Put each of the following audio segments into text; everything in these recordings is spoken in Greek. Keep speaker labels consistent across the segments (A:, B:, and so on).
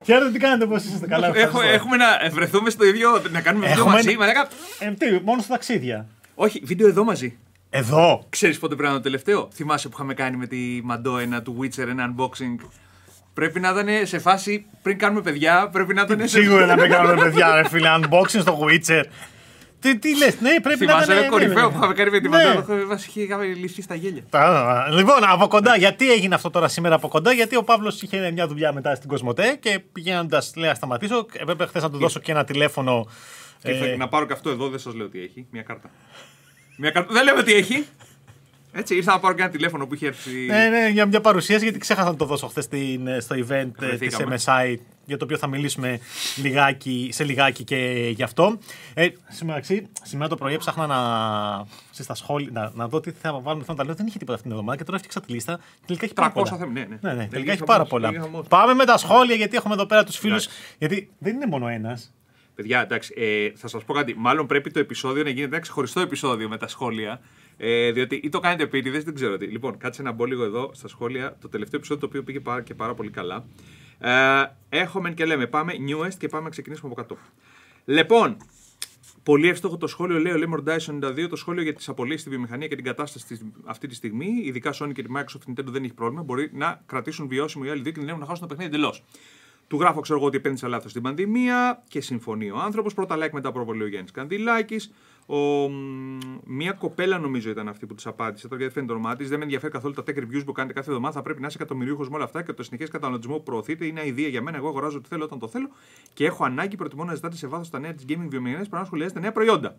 A: Χαίρετε, τι κάνετε, πώς είστε? Καλά,
B: Έχουμε να βρεθούμε στο ίδιο. Να κάνουμε βίντεο μαζί.
A: Τι, μόνο στα ταξίδια.
B: Όχι, βίντεο εδώ μαζί.
A: Εδώ.
B: Ξέρεις πότε πρέπει να είναι το τελευταίο? Θυμάσαι που είχαμε κάνει με τη Μαντό του Witcher ένα unboxing? Πρέπει να ήταν σε φάση πριν κάνουμε παιδιά. Πρέπει να ήταν
A: Σίγουρα να μην κάνουμε παιδιά, ρε φίλε. Unboxing στο Witcher. Τι λες, ναι, πρέπει να ήταν.
B: Θυμάσαι κορυφαίο που είχαμε κάνει με τη Μαντό? Είχαμε λυθεί στα γέλια.
A: Λοιπόν, από κοντά, γιατί έγινε αυτό τώρα σήμερα από κοντά? Γιατί ο Παύλος είχε μια δουλειά μετά στην Κοσμοτέ και πηγαίνοντας, λέει, να σταματήσω. Έπρεπε χθες να του δώσω και ένα τηλέφωνο.
B: Να πάρω και αυτό εδώ, δεν σας λέω τι έχει. Μια κάρτα. Δεν λέμε τι έχει. Έτσι, ήρθα να πάρω και ένα τηλέφωνο που είχε έρθει.
A: Ναι, για μια παρουσίαση, γιατί ξέχασα να το δώσω χθες στο event της MSI, για το οποίο θα μιλήσουμε σε λιγάκι και γι' αυτό. Σήμερα το πρωί έψαχνα στα σχόλια να δω τι θα βάλουμε. Θα τα λέω, δεν είχε τίποτα αυτήν την εβδομάδα και τώρα έφτιαξα τη λίστα. Τελικά έχει πάρα πολλά. Ναι, τελικά έχει πάρα πολλά. Πάμε με τα σχόλια, γιατί έχουμε εδώ πέρα τους φίλους. Γιατί δεν είναι μόνο ένας.
B: Παιδιά, εντάξει, θα σας πω κάτι. Μάλλον πρέπει το επεισόδιο να γίνεται ένα ξεχωριστό επεισόδιο με τα σχόλια. Διότι ή το κάνετε επίτηδες, δεν ξέρω τι. Λοιπόν, κάτσε να μπω λίγο εδώ στα σχόλια. Το τελευταίο επεισόδιο, το οποίο πήγε και πάρα πολύ καλά. Έχουμε και λέμε, πάμε newest και πάμε να ξεκινήσουμε από κάτω. Λοιπόν, πολύ εύστοχο το σχόλιο, λέει ο Lemon Dice 92, το σχόλιο για τις απολύσεις στη βιομηχανία και την κατάσταση αυτή τη στιγμή. Ειδικά Sony και τη Microsoft Nintendo δεν έχει πρόβλημα. Μπορεί να κρατήσουν βιώσιμο οι άλλοι δύο και να χάσουν το παιχνίδι εντελώς. Του γράφω, ξέρω εγώ, ότι επένδυσα λάθος στην πανδημία και συμφωνεί ο άνθρωπος. Πρώτα like, μετά προβολή ο Γιάννης Κανδυλάκης. Μια κοπέλα νομίζω ήταν αυτή που της απάντησε. Τώρα γιατί φαίνεται το όνομά της. Δεν με ενδιαφέρει καθόλου τα tech reviews που κάνετε κάθε εβδομάδα. Θα πρέπει να είσαι εκατομμυρίουχος με όλα αυτά και το συνεχές καταναλωτισμό που προωθείτε είναι αηδία για μένα. Εγώ αγοράζω ό,τι θέλω όταν το θέλω και έχω ανάγκη. Προτιμώ να ζητάτε σε βάθος τα νέα της gaming βιομηχανίας παρά να σχολιάζετε νέα προϊόντα.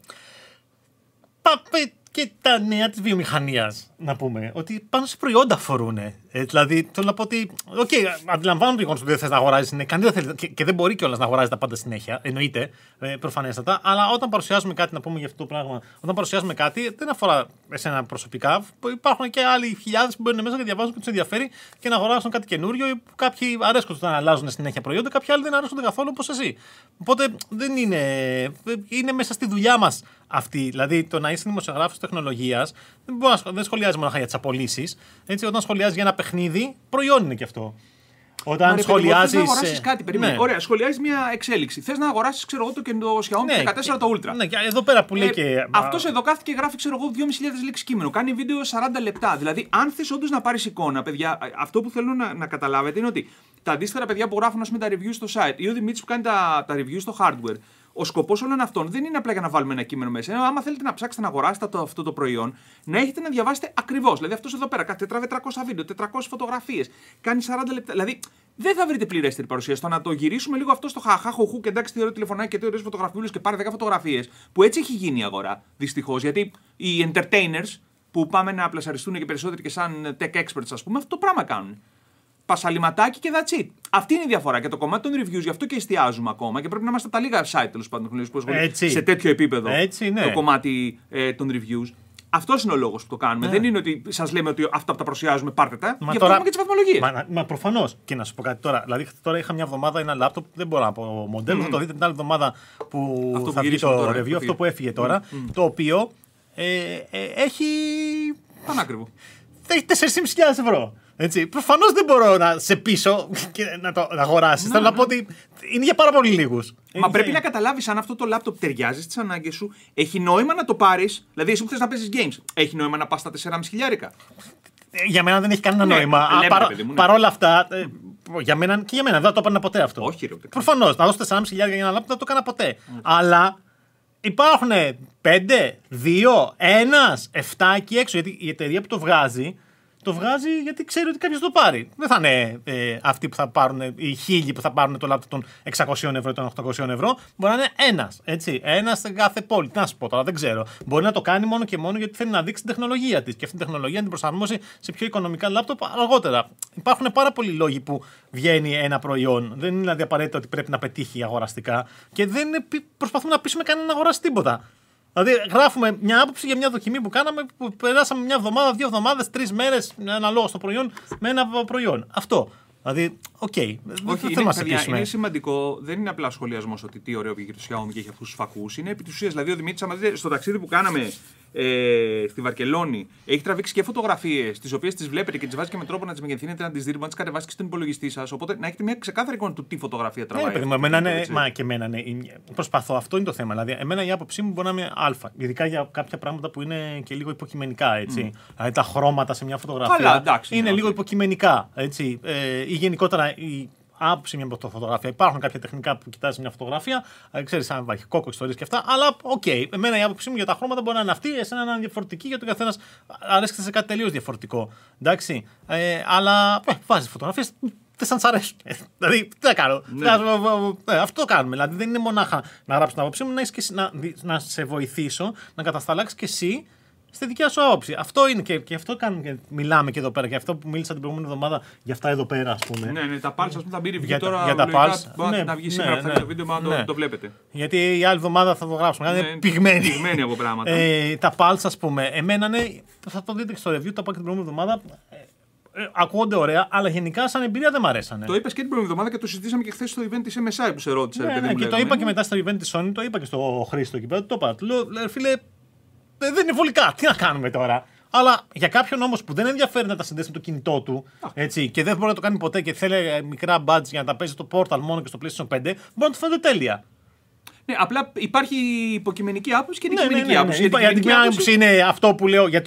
A: Και τα νέα της βιομηχανίας, να πούμε, ότι πάνω σε προϊόντα αφορούν. Δηλαδή, θέλω να πω ότι. Αντιλαμβάνομαι ότι δεν θες να αγοράζεις. Κανείς δεν θέλει και δεν μπορεί κιόλας να αγοράζει τα πάντα συνέχεια. Εννοείται, προφανέστατα. Αλλά όταν παρουσιάζουμε κάτι, να πούμε για αυτό το πράγμα, όταν παρουσιάζουμε κάτι, δεν αφορά εσένα προσωπικά. Υπάρχουν και άλλοι χιλιάδες που μπαίνουν μέσα και διαβάζουν και τους ενδιαφέρει και να αγοράσουν κάτι καινούριο. Κάποιοι αρέσκονται να αλλάζουν συνέχεια προϊόντα, κάποιοι άλλοι δεν αρέσκονται καθόλου όπως εσύ. Οπότε δεν είναι. Είναι μέσα στη δουλειά μας αυτή. Δηλαδή, το να είσαι δημοσιογράφος τεχνολογίας δεν σχολιάζει μόνο για τις απολύσεις. Όταν σχολιάζει για ένα παιχνίδι, προϊόν είναι και αυτό. Όταν σχολιάζεις.
B: Θες να αγοράσεις κάτι, περίμενε. Ναι. Ωραία, σχολιάζεις μια εξέλιξη. Θες να αγοράσεις, ξέρω εγώ, το Xiaomi 14 το Ultra.
A: Ναι, και εδώ πέρα που λέει και.
B: Αυτός εδώ κάθεται και γράφει, ξέρω εγώ, 2.500 λέξεις κείμενο. Κάνει βίντεο 40 λεπτά. Δηλαδή, αν θες όντως να πάρεις εικόνα, παιδιά, αυτό που θέλω να καταλάβετε είναι ότι τα αντίστοιχα παιδιά που γράφουν τα reviews στο site ή ο Δημήτρης που κάνει τα reviews στο hardware. Ο σκοπός όλων αυτών δεν είναι απλά για να βάλουμε ένα κείμενο μέσα. Άμα θέλετε να ψάξετε να αγοράσετε αυτό το προϊόν, να έχετε να διαβάσετε ακριβώς. Δηλαδή, αυτός εδώ πέρα τραβάει 400 βίντεο, 400 φωτογραφίες, κάνει 40 λεπτά. Δηλαδή, δεν θα βρείτε πληρέστερη παρουσία. Στο να το γυρίσουμε λίγο αυτό στο χαχαχοχού και εντάξει, τι ωραίο τηλεφωνάκι και τι ωραίες φωτογραφίες και πάρε 10 φωτογραφίες. Που έτσι έχει γίνει η αγορά, δυστυχώς. Γιατί οι entertainers που πάμε να πλασαριστούν και περισσότεροι και σαν tech experts, ας πούμε, αυτό το πράγμα κάνουν. Πασαλιματάκι και that's it. Αυτή είναι η διαφορά. Και το κομμάτι των reviews, γι' αυτό και εστιάζουμε ακόμα και πρέπει να είμαστε τα λίγα site τέλος πάντων που ασχολούνται σε τέτοιο επίπεδο.
A: Έτσι, ναι.
B: Το κομμάτι των reviews. Αυτός είναι ο λόγος που το κάνουμε. Ναι. Δεν είναι ότι σας λέμε ότι αυτά που τα παρουσιάζουμε πάρτε τα. Γι' αυτό έχουμε και τις βαθμολογίες.
A: Μα προφανώς. Και να σου πω κάτι τώρα. Δηλαδή, τώρα είχα μια εβδομάδα ένα λάπτοπ, δεν μπορώ να πω μοντέλο. Θα το δείτε την άλλη εβδομάδα που αυτό θα βγει το review, αυτό που έφυγε τώρα. Το οποίο έχει.
B: Πανάκριβο.
A: Έχει 4.500 ευρώ. Έτσι. Προφανώς δεν μπορώ να σε πείσω και να το αγοράσεις. Θέλω να πω ότι είναι για πάρα πολύ λίγους.
B: Μα πρέπει να καταλάβεις αν αυτό το λάπτοπ ταιριάζει στις ανάγκες σου. Έχει νόημα να το πάρεις. Δηλαδή, εσύ που θες να παίζεις games, έχει νόημα να πας στα 4.500.
A: Για μένα δεν έχει κανένα νόημα. Παρ' όλα αυτά, για μένα και για μένα δεν το έπαιρνα ποτέ αυτό.
B: Όχι, ρε.
A: Προφανώς. Να δώσω 4.500 για ένα λάπτοπ δεν το έκανα ποτέ. Αλλά υπάρχουν 5, 2, 1, 7 εκεί έξω. Γιατί η εταιρεία που το βγάζει γιατί ξέρει ότι κάποιος το πάρει. Δεν θα είναι αυτοί που θα πάρουν, οι 1.000 που θα πάρουν το λάπτοπ των 600 ευρώ ή των 800 ευρώ. Μπορεί να είναι ένας. Ένας σε κάθε πόλη. Τι να σου πω τώρα, δεν ξέρω. Μπορεί να το κάνει μόνο και μόνο γιατί θέλει να δείξει την τεχνολογία της. Και αυτή την τεχνολογία να την προσαρμόσει σε πιο οικονομικά λάπτοπ αργότερα. Υπάρχουν πάρα πολλοί λόγοι που βγαίνει ένα προϊόν. Δεν είναι δηλαδή απαραίτητο ότι πρέπει να πετύχει αγοραστικά. Και δεν προσπαθούμε να πείσουμε κανέναν να αγοράσει τίποτα. Δηλαδή, γράφουμε μια άποψη για μια δοκιμή που κάναμε, που περάσαμε μια εβδομάδα, 2 εβδομάδες, 3 μέρες, αναλόγως στο προϊόν, με ένα προϊόν. Αυτό. Δηλαδή, οκ, δεν
B: Όχι,
A: θέλω να σε πείσουμε.
B: είναι σημαντικό, δεν είναι απλά σχολιασμός ότι τι ωραίο βγήκε το Xiaomi και έχει αυτούς τους φακούς. Είναι επί της ουσίας. Δηλαδή, ο Δημήτρης, άμα δείτε στο ταξίδι που κάναμε στη Βαρκελόνη, έχει τραβήξει και φωτογραφίες, τις οποίες τις βλέπετε και τις βάζει και με τρόπο να τις μεγεθύνετε, να τις δείτε, να τις κατεβάσετε στον υπολογιστή σας. Οπότε να έχετε μια ξεκάθαρη εικόνα του τι φωτογραφία τραβάει.
A: Μα και εμένα ναι. Προσπαθώ, αυτό είναι το θέμα. Δηλαδή, εμένα η άποψή μου μπορεί να είναι αλφα. Ειδικά για κάποια πράγματα που είναι και λίγο υποκειμενικά. Έτσι. Δηλαδή, τα χρώματα σε μια φωτογραφία
B: καλά, εντάξει,
A: είναι λίγο υποκειμενικά. Έτσι. Ή γενικότερα η άποψη μια φωτογραφία. Υπάρχουν κάποια τεχνικά που κοιτάζει μια φωτογραφία. Ξέρεις, αν υπάρχει κόκκο, ιστορίες και αυτά. Αλλά οκ. Εμένα η άποψή μου για τα χρώματα μπορεί να είναι αυτή, εσένα να είναι διαφορετική, γιατί ο καθένας αρέσκεται σε κάτι τελείως διαφορετικό. Εντάξει. Αλλά βάζει φωτογραφίες. Δεν σαν σ' αρέσουν. Δηλαδή, τι να κάνω. Αυτό κάνουμε. Δηλαδή, δεν είναι μονάχα να γράψω την άποψή μου, να σε βοηθήσω να κατασταλάξεις και εσύ στη δικιά σου άποψη. Αυτό είναι και αυτό κάνουμε και μιλάμε και εδώ πέρα. Και αυτό που μίλησα την προηγούμενη εβδομάδα για αυτά εδώ πέρα, ας πούμε.
B: Ναι, τα Pulse, ας πούμε, θα μπει review τώρα.
A: Για τα Pulse.
B: Να βγει σήμερα αυτό το βίντεο, να το βλέπετε.
A: Γιατί η άλλη εβδομάδα θα το γράψουμε. Είναι πυγμένοι.
B: Πυγμένοι από πράγματα.
A: Τα Pulse, ας πούμε, εμένα ναι, θα το δείτε και στο review, το είπα και την προηγούμενη εβδομάδα. Ακούγονται ωραία, αλλά γενικά σαν εμπειρία δεν μ' αρέσανε.
B: Το είπες και την προηγούμενη εβδομάδα και το συζητήσαμε και χθες στο event της MSI που σε ρώτησα.
A: Ναι, και το είπα και μετά στο event της Sony, το είπα και στο Χρήστο εκεί πέρα. Το είπα. Του λέω, φίλε, δεν είναι βολικά. Τι να κάνουμε τώρα. Αλλά για κάποιον όμως που δεν ενδιαφέρει να τα συνδέσει με το κινητό του έτσι, και δεν μπορεί να το κάνει ποτέ και θέλει μικρά budget για να τα παίζει στο Portal μόνο και στο PlayStation 5, μπορεί να το φαίνεται τέλεια.
B: Ναι, απλά υπάρχει υποκειμενική άποψη και αντικειμενική άποψη.
A: Η αντικειμενική άποψη είναι αυτό που λέω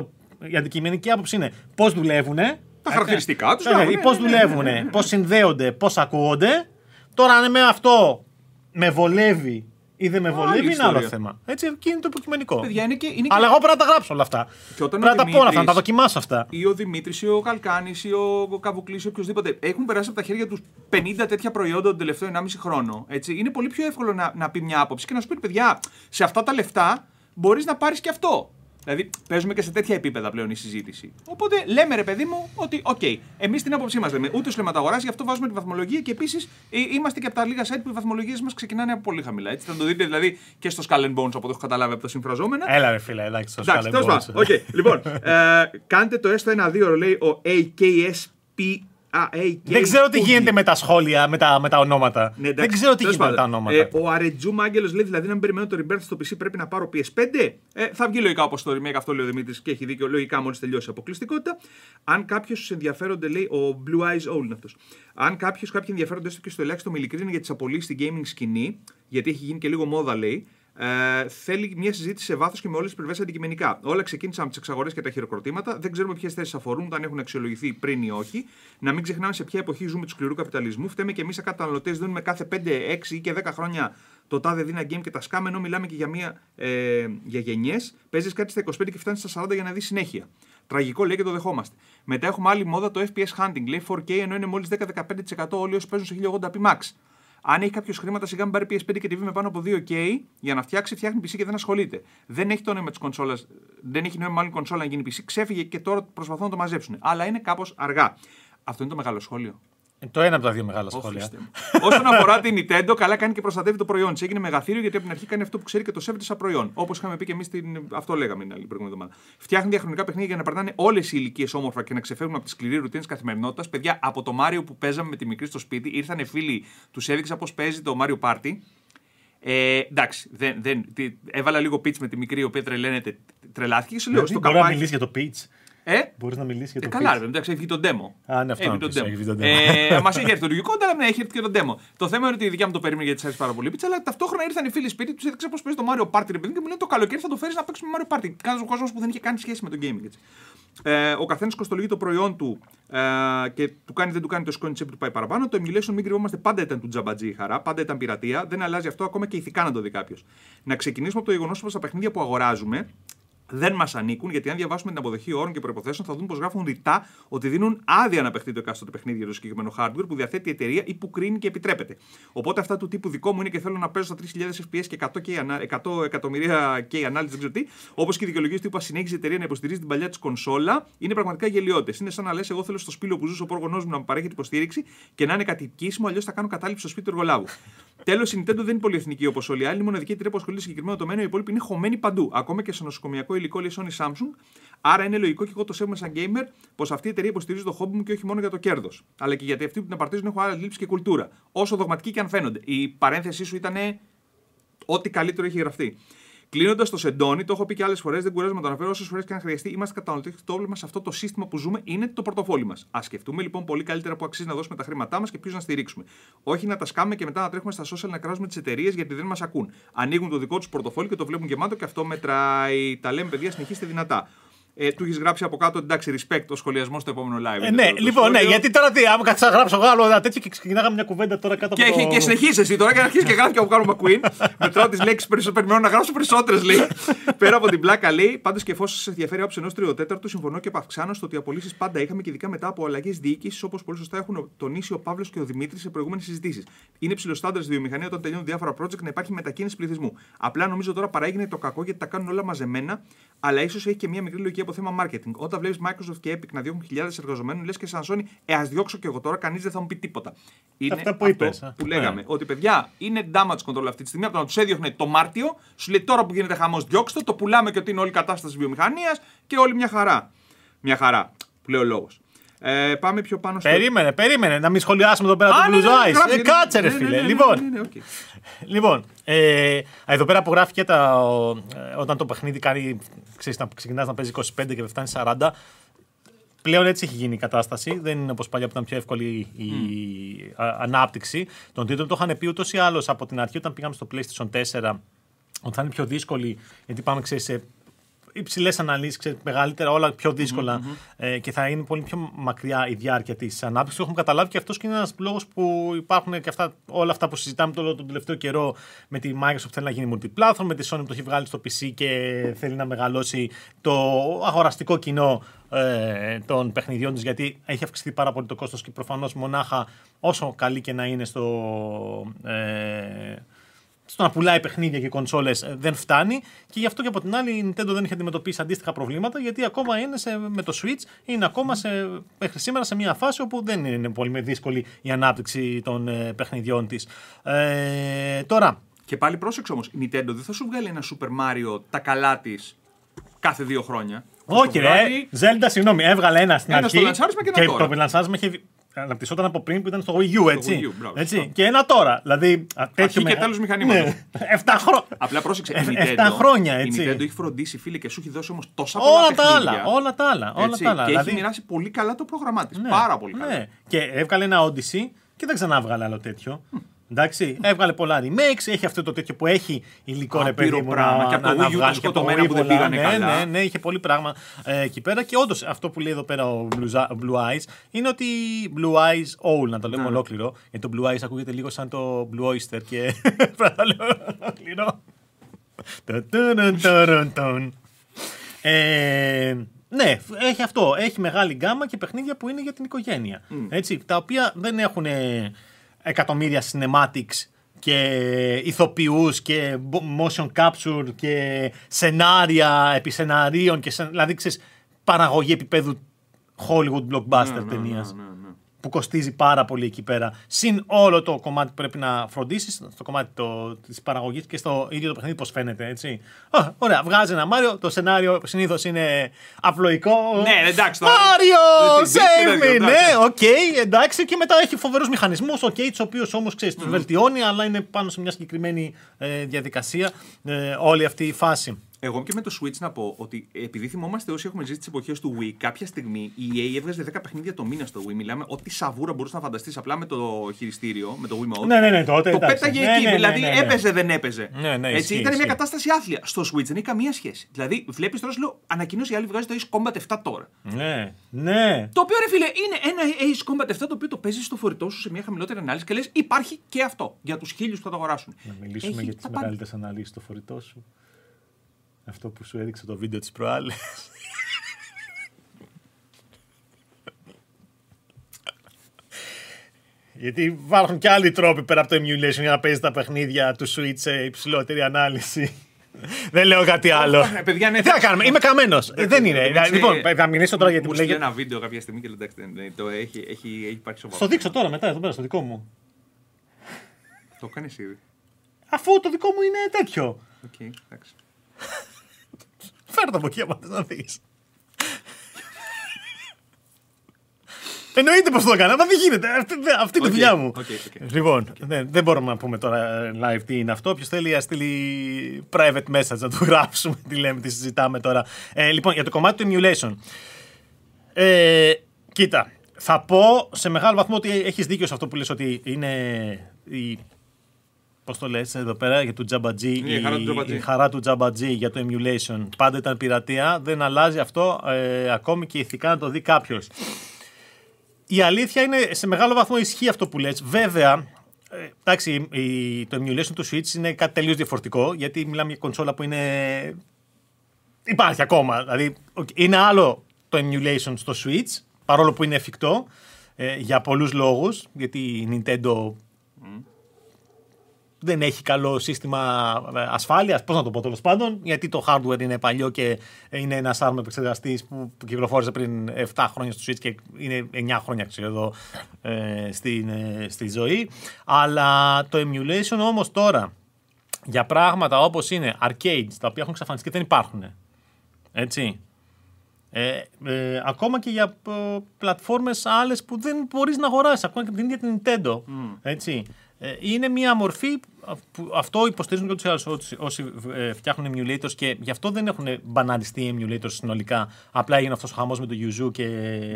A: η αντικειμενική άποψη είναι πώς δουλεύουνε.
B: Τα χαρακτηριστικά τους.
A: Πώς δουλεύουνε, πώς συνδέονται, πώς ακούγονται. Τώρα αν με αυτό με βολεύει ή δεν με βολεύει είναι άλλο θέμα. Έτσι, εκεί είναι το υποκειμενικό. Αλλά εγώ πρέπει να τα γράψω όλα αυτά. Πρέπει να τα πω όλα αυτά, να τα δοκιμάσω αυτά.
B: Ή ο Δημήτρης, ή ο Καλκάνης, ή ο Καβουκλής, ή οποιοδήποτε έχουν περάσει από τα χέρια τους 50 τέτοια προϊόντα τον τελευταίο 1,5 χρόνο. Έτσι. Είναι πολύ πιο εύκολο να πει μια άποψη και να σου πει, παιδιά, σε αυτά τα λεφτά μπορείς να πάρεις και αυτό. Δηλαδή, παίζουμε και σε τέτοια επίπεδα πλέον η συζήτηση. Οπότε λέμε, ρε παιδί μου, ότι εμείς την άποψή μας λέμε. Ούτε σου λέμε τα αγοράσει, γι' αυτό βάζουμε τη βαθμολογία και επίσης είμαστε και από τα λίγα site που οι βαθμολογίες μας ξεκινάνε από πολύ χαμηλά. Έτσι, θα το δείτε δηλαδή και στο Skull Bones, από το έχω καταλάβει από τα συμφραζόμενα.
A: Έλα, ρε φίλε, εντάξει, στο Skull Bones.
B: Λοιπόν, κάντε το έστω 1-2, λέει ο AKSP.
A: Δεν ξέρω τι γίνεται με τα σχόλια, με τα ονόματα. Ναι, δεν ξέρω τι γίνεται με τα ονόματα.
B: Ο Αρετζούμ Άγγελος λέει δηλαδή, να μην περιμένω το Rebirth στο PC πρέπει να πάρω PS5. Θα βγει λογικά όπως το remake, αυτό λέει ο Δημήτρης και έχει δίκιο. Λογικά μόλις τελειώσει η αποκλειστικότητα. Αν κάποιος ενδιαφέρονται, λέει ο Blue Eyes All είναι αυτός. Αν κάποιοι ενδιαφέρονται έστω και στο ελάχιστο με ειλικρίνη για τις απολύσεις στην gaming σκηνή, γιατί έχει γίνει και λίγο μόδα, λέει. Θέλει μια συζήτηση σε βάθος και με όλες τις πλευρές αντικειμενικά. Όλα ξεκίνησαν από τις εξαγορές και τα χειροκροτήματα. Δεν ξέρουμε ποιες θέσεις αφορούν, αν έχουν αξιολογηθεί πριν ή όχι. Να μην ξεχνάμε σε ποια εποχή ζούμε του σκληρού καπιταλισμού. Φταίμε και εμείς σαν καταναλωτές, δίνουμε κάθε 5, 6 ή και 10 χρόνια το τάδε δίνα game και τα σκάμε, ενώ μιλάμε και για γενιές. Παίζεις κάτι στα 25 και φτάνεις στα 40 για να δεις συνέχεια. Τραγικό, λέει, και το δεχόμαστε. Μετά έχουμε άλλη μόδα, το FPS hunting. Λέει 4K, ενώ είναι μόλις 10-15% όλοι όσοι παίζουν σε 1080p max. Αν έχει κάποιο χρήματα, σιγά μην πάρει PS5 και TV με πάνω από 2K για να φτιάχνει PC και δεν ασχολείται. Δεν έχει το νόημα τη κονσόλα, δεν έχει νόημα μάλλον κονσόλα να γίνει PC. Ξέφυγε και τώρα προσπαθούν να το μαζέψουν. Αλλά είναι κάπως αργά. Αυτό είναι το μεγάλο σχόλιο.
A: Το ένα από τα δύο μεγάλα σχόλια.
B: Όσον αφορά την Nintendo, καλά κάνει και προστατεύει το προϊόν τη. Έγινε μεγαθύριο γιατί από την αρχή κάνει αυτό που ξέρει και το σέβεται σαν προϊόν. Όπως είχαμε πει και εμείς, αυτό λέγαμε την άλλη προηγούμενη εβδομάδα. Φτιάχνει διαχρονικά παιχνίδια για να περνάνε όλες οι ηλικίες όμορφα και να ξεφεύγουν από τη σκληρή ρουτίνη τη καθημερινότητα. Παιδιά, από το Mario που παίζαμε με τη μικρή στο σπίτι, ήρθανε φίλοι, του έδειξα πώς παίζει το Mario Party. Εντάξει, έβαλα λίγο pitch με τη μικρή, η οποία τρελαίνεται, τρελάθηκε και σου λέω στο
A: καπάκι. Μπορεί να μιλήσει για το pitch.
B: Μπορείς
A: να μιλήσεις για το
B: καλά, ρε, εντάξει, έχει βγει το demo.
A: Ναι, αυτό έχει βγει το
B: demo. Μας έχει έρθει το λογικό, αλλά ναι, έχει έρθει και το demo. Το θέμα είναι ότι η δικιά μου το περίμενε γιατί της άρεσε πάρα πολύ πίτσα, αλλά ταυτόχρονα ήρθαν οι φίλοι σπίτι, τους έδειξα πώς παίζει το Mario Party, ρε παιδί, και μου λένε το καλοκαίρι θα το φέρεις να παίξουμε Mario Party. Κάνεις ο κόσμος που δεν είχε καν σχέση με το gaming, έτσι. Ο καθένας κοστολογεί το προϊόν του και του κάνει δεν του κάνει το σκόνη τσέπη του πάει παραπάνω. Το emulation, μην κρυβόμαστε, πάντα ήταν του τζαμπατζή η χαρά, πάντα ήταν πειρατεία. Δεν αλλάζει αυτό ακόμα και ηθικά να το δει κάποιος. Να ξεκινήσουμε από το γεγονός πως τα παιχνίδια που αγοράζουμε δεν μας ανήκουν, γιατί αν διαβάσουμε την αποδοχή όρων και προϋποθέσεων θα δούμε πως γράφουν ρητά ότι δίνουν άδεια να παιχτεί το εκάστοτε παιχνίδι για το συγκεκριμένο hardware που διαθέτει η εταιρεία ή που κρίνει και επιτρέπεται. Οπότε αυτά του τύπου δικό μου είναι και θέλω να παίζω στα 3000 FPS και 100 εκατομμύρια K ανάλυση, δεν ξέρω τι, όπως και οι δικαιολογίες του είπα συνέχιζε η εταιρεία να υποστηρίζει την παλιά της κονσόλα, είναι πραγματικά γελιότητες. Είναι σαν να λες: εγώ θέλω στο σπήλο που ζούσε ο πρόγονός μου να μου παρέχει υποστήριξη και να είναι κατοικήσιμο, αλλιώς θα κάνω κατάληψη στο σπίτι του εργολάβου. Τέλος, η Nintendo δεν είναι πολυεθνική όπως όλοι οι άλλοι. Η μοναδική εταιρεία που ασχολείται σε συγκεκριμένο τομέα, οι υπόλοιποι είναι χωμένοι παντού. Ακόμα και σε νοσοκομιακό υλικό, λέει Sony Samsung. Άρα είναι λογικό και εγώ το σέβομαι σαν gamer πως αυτή η εταιρεία υποστηρίζει το χόμπι μου και όχι μόνο για το κέρδος. Αλλά και γιατί αυτοί που την απαρτίζουν έχουν άλλη λήψη και κουλτούρα. Όσο δογματικοί και αν φαίνονται. Η παρένθεσή σου ήταν ό,τι καλύτερο έχει γραφτεί. Κλείνοντας το σεντόνι, το έχω πει και άλλες φορές, δεν κουράζομαι να το αναφέρω. Όσες φορές και αν χρειαστεί, είμαστε καταναλωτές και το όβλημα σε αυτό το σύστημα που ζούμε είναι το πορτοφόλι μας. Ας σκεφτούμε λοιπόν πολύ καλύτερα που αξίζει να δώσουμε τα χρήματά μας και ποιους να στηρίξουμε. Όχι να τα σκάμε και μετά να τρέχουμε στα social να κράζουμε τις εταιρείες γιατί δεν μας ακούν. Ανοίγουν το δικό τους πορτοφόλι και το βλέπουν γεμάτο και αυτό μετράει. Τα λέμε, παιδιά, συνεχίστε δυνατά. Του έχει γράψει από κάτω, εντάξει, respect, ο σχολιασμό στο επόμενο live.
A: Ναι, λοιπόν, ναι, γιατί τώρα τι, άμα κάτσα να γράψω Γάλλο ένα τέτοιο και ξεκινάγαμε μια κουβέντα τώρα κάτω από το.
B: Και συνεχίζει εσύ τώρα και αρχίζει και γράφει και από Γάλλο McQueen. Μετράω τι λέξει περισσότερο, περιμένω να γράψω περισσότερε, λέει. Πέρα από την πλάκα, λέει, πάντω και εφόσον σα ενδιαφέρει άποψη ενός 3/4, συμφωνώ και επαυξάνω στο ότι απολύσεις πάντα είχαμε και ειδικά μετά από αλλαγές διοίκησης, όπως πολύ σωστά έχουν τονίσει ο Παύλος και ο Δημήτρης σε προηγούμενες συζητήσεις. Είναι ψηλοστάνταρ στη βιομηχανία όταν τελειώνουν διάφορα project να υπάρχει μετακίνηση πληθυσμού. Απλά νομίζω τώρα παράγει το κακό γιατί τα κάνουν όλα μαζεμένα, αλλά ίσως έχει και μια μικρή λογική από θέμα marketing. Όταν βλέπεις Microsoft και Epic να διώχνουν χιλιάδες εργαζομένους, λες και σαν Sony, ας διώξω και εγώ τώρα, κανείς δεν θα μου πει τίποτα. Είναι
A: αυτά που
B: αυτό
A: είπες,
B: που λέγαμε. Ότι παιδιά είναι damage control αυτή τη στιγμή. Από το να τους έδιωχνε το Μάρτιο, σου λέει τώρα που γίνεται χαμός, διώξτε το, πουλάμε και ότι είναι όλη η κατάσταση της βιομηχανίας και όλη μια χαρά. Μια χαρά, που λέει ο λόγος. Πάμε πιο πάνω στο.
A: Περίμενε. Να μην σχολιάσουμε εδώ πέρα το Blue Eyes. Κάτσε, ρε φίλε. Λοιπόν, εδώ πέρα που γράφει και όταν το παιχνίδι κάνει. Ξεκινάς να παίζει 25 και φτάνει 40. Πλέον έτσι έχει γίνει η κατάσταση. Δεν είναι όπως παλιά που ήταν πιο εύκολη η ανάπτυξη. Τον τίτλο το είχαν πει ούτως ή άλλως από την αρχή όταν πήγαμε στο PlayStation 4 ότι θα είναι πιο δύσκολη γιατί πάμε σε υψηλές αναλύσεις, μεγαλύτερα, όλα πιο δύσκολα και θα είναι πολύ πιο μακριά η διάρκεια της ανάπτυξης. Το έχουμε καταλάβει και αυτός και είναι ένας λόγος που υπάρχουν και όλα αυτά που συζητάμε τον τελευταίο καιρό με τη Microsoft θέλει να γίνει multiplatform, με τη Sony που το έχει βγάλει στο PC και θέλει να μεγαλώσει το αγοραστικό κοινό των παιχνιδιών της γιατί έχει αυξηθεί πάρα πολύ το κόστος και προφανώς μονάχα όσο καλή και να είναι στο να πουλάει παιχνίδια και κονσόλες δεν φτάνει και γι' αυτό και από την άλλη η Nintendo δεν έχει αντιμετωπίσει αντίστοιχα προβλήματα γιατί ακόμα είναι με το Switch είναι ακόμα μέχρι σήμερα σε μια φάση όπου δεν είναι πολύ δύσκολη η ανάπτυξη των παιχνιδιών της. Τώρα.
B: Και πάλι πρόσεξε όμως, η Nintendo δεν θα σου βγάλει ένα Super Mario τα καλά της κάθε 2 χρόνια.
A: Όχι, ρε. Zelda, συγγνώμη, έβγαλε ένα στην αρχή.
B: Και
A: το λανσάρισμα είχε αναπτυσσόταν από πριν που ήταν στο Wii U, έτσι. Και ένα τώρα. Δηλαδή,
B: αρχή και τέλος μηχανήματος.
A: Ναι, 7 χρόνια.
B: Απλά πρόσεξε.
A: 7 χρόνια, έτσι.
B: Η Nintendo έχει φροντίσει, φίλε, και σου έχει δώσει όμως τόσα πολλά παιχνίδια.
A: Όλα τα άλλα.
B: Και έχει μοιράσει πολύ καλά το πρόγραμμά της. Πάρα πολύ καλά.
A: Και έβγαλε ένα Odyssey και δεν ξανά έβγαλε άλλο τέτοιο. Εντάξει, έβγαλε πολλά remakes, έχει αυτό το τέτοιο που έχει υλικό ρε παιδί μου
B: και από το Wii U σκοτωμένα που δεν πήγανε καλά.
A: Ναι, είχε πολύ πράγμα εκεί πέρα και όντως αυτό που λέει εδώ πέρα ο Blue Eyes είναι ότι Blue Eyes All, να το λέμε ολόκληρο, γιατί το Blue Eyes ακούγεται λίγο σαν το Blue Oyster και πρέπει να λέω ολόκληρο. Ναι, έχει αυτό, έχει μεγάλη γκάμα και παιχνίδια που είναι για την οικογένεια, έτσι, τα οποία δεν έχουν εκατομμύρια cinematics και ηθοποιούς και motion capture και σενάρια επί σεναρίων και δηλαδή ξέρεις παραγωγή επίπεδου Hollywood blockbuster ταινίας που κοστίζει πάρα πολύ εκεί πέρα. Συν όλο το κομμάτι που πρέπει να φροντίσεις, στο κομμάτι της παραγωγής και στο ίδιο το παιχνίδι πώς φαίνεται, έτσι. Ωραία, βγάζει ένα Μάριο, το σενάριο συνήθως είναι απλοϊκό.
B: Ναι, εντάξει.
A: Μάριο, save me, ναι, οκ, εντάξει. Και μετά έχει φοβερούς μηχανισμούς, τους οποίους όμως, ξέρεις, τους βελτιώνει, αλλά είναι πάνω σε μια συγκεκριμένη διαδικασία όλη αυτή η φάση.
B: Εγώ και με το Switch να πω ότι επειδή θυμόμαστε όσοι έχουμε ζήσει τις εποχές του Wii, κάποια στιγμή η EA έβγαζε 10 παιχνίδια το μήνα στο Wii. Μιλάμε ό,τι σαβούρα μπορούσε να φανταστείς απλά με το χειριστήριο, με το Wiimote.
A: Ναι, τότε.
B: Το πέταγε εκεί, δηλαδή έπαιζε, δεν έπαιζε.
A: Ναι,
B: έτσι, ήταν μια κατάσταση άθλια. Στο Switch δεν έχει καμία σχέση. Δηλαδή, βλέπεις τώρα, σου λέω, ανακοίνωση η άλλη βγάζει το Ace Combat 7 τώρα.
A: Ναι.
B: Το οποίο ρε φίλε είναι ένα Ace Combat 7 το οποίο το παίζεις στο φορητό σου σε μια χαμηλότερη ανάλυση και λες υπάρχει και αυτό για τους 1000 που θα το αγοράσουν.
A: Να μιλήσουμε για τις μεγαλύτερες αναλύσεις στο φορητό σου. Αυτό που σου έδειξε το βίντεο της προάλλες. Γιατί υπάρχουν και άλλοι τρόποι πέρα από το emulation για να παίζει τα παιχνίδια του Switch σε υψηλότερη ανάλυση. Δεν λέω κάτι άλλο.
B: Παιδιά, ναι,
A: τι θα κάνουμε, είμαι καμένος. Δεν είναι. Λοιπόν, θα μιλήσω τώρα γιατί
B: μου λέγεται. Ένα βίντεο κάποια στιγμή και εντάξει, το έχει υπάρξει σοβαρό.
A: Στο δείξω τώρα μετά, εδώ πέρα, στο δικό μου.
B: Το έκανες ήδη.
A: Αφού το δικό μου είναι τέτοιο.
B: Οκ, εντάξει.
A: Φέρ' το από εκεί, άμα θες να δεις. Εννοείται πως το έκανα, αλλά δεν γίνεται. Αυτή είναι η δουλειά μου. Λοιπόν, δεν μπορούμε να πούμε τώρα live τι είναι αυτό. Ποιος θέλει να στείλει private message να του γράψουμε τι συζητάμε τώρα. Λοιπόν, για το κομμάτι του emulation. Κοίτα, θα πω σε μεγάλο βαθμό ότι έχεις δίκιο σε αυτό που λες ότι είναι η... Πώς το λες εδώ πέρα για το Τζαμπατζή, η χαρά του Τζαμπατζή για το emulation. Πάντα ήταν πειρατεία, δεν αλλάζει αυτό ακόμη και ηθικά να το δει κάποιος. Η αλήθεια είναι σε μεγάλο βαθμό ισχύει αυτό που λες. Βέβαια, εντάξει, το emulation του Switch είναι κάτι τελείως διαφορετικό, γιατί μιλάμε για κονσόλα που είναι... Υπάρχει ακόμα. Δηλαδή, είναι άλλο το emulation στο Switch, παρόλο που είναι εφικτό, για πολλούς λόγους, γιατί η Nintendo δεν έχει καλό σύστημα ασφάλειας, πώς να το πω τέλος πάντων, γιατί το hardware είναι παλιό και είναι ένας ARM επεξεργαστής που κυκλοφόρησε πριν 7 χρόνια στο Switch και είναι 9 χρόνια ξέρω εδώ στη ζωή. Αλλά το emulation όμως τώρα για πράγματα όπως είναι arcades, τα οποία έχουν εξαφανιστεί και δεν υπάρχουν. Έτσι. Ακόμα και για πλατφόρμες άλλες που δεν μπορείς να αγοράσεις, ακόμα και την ίδια την Nintendo. Έτσι. Είναι μια μορφή που αυτό υποστηρίζουν και όσοι φτιάχνουν emulators και γι' αυτό δεν έχουν μπαναριστεί οι emulators συνολικά. Απλά έγινε αυτός ο χαμός με το Yuzu και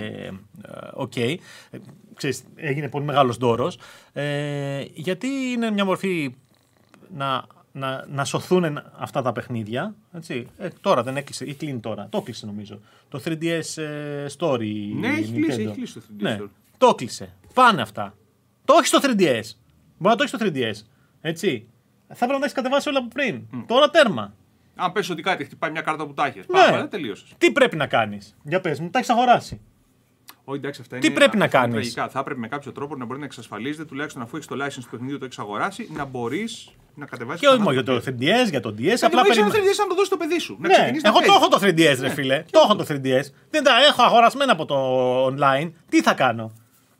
A: ξέρεις, έγινε πολύ μεγάλος δώρος. Γιατί είναι μια μορφή να σωθούν αυτά τα παιχνίδια. Έτσι. Τώρα δεν έκλεισε ή κλείνει τώρα. Το έκλεισε νομίζω. Το 3DS Story.
B: Ναι, έχει κλείσει το 3DS Story.
A: Το έκλεισε. Πάνε αυτά. Το όχι στο 3DS. Μπορεί να το έχει στο 3DS. Έτσι. Θα πρέπει να τα έχει κατεβάσει όλα από πριν. Τώρα τέρμα.
B: Αν πες ότι κάτι χτυπάει μια κάρτα που τα έχεις.
A: Ναι.
B: Τελείωσε.
A: Τι πρέπει να κάνεις. Για πες μου, τα έχεις αγοράσει.
B: Όχι, εντάξει, αυτά
A: τι
B: είναι,
A: πρέπει να
B: αυτά
A: κάνεις.
B: Είναι τραγικά. Θα έπρεπε με κάποιο τρόπο να μπορεί να εξασφαλίζεται, τουλάχιστον αφού έχεις το license του παιχνιδιού το έχεις αγοράσει, να μπορείς να κατεβάσεις.
A: Και όχι μόνο για το 3DS, για το DS.
B: Απλά πρέπει να το 3DS να το δώσει στο παιδί σου.
A: Ναι, εγώ το έχω το 3DS, ρε φίλε. Το έχω το 3DS. Δεν τα έχω αγορασμένα από το online. Τι θα κάνω.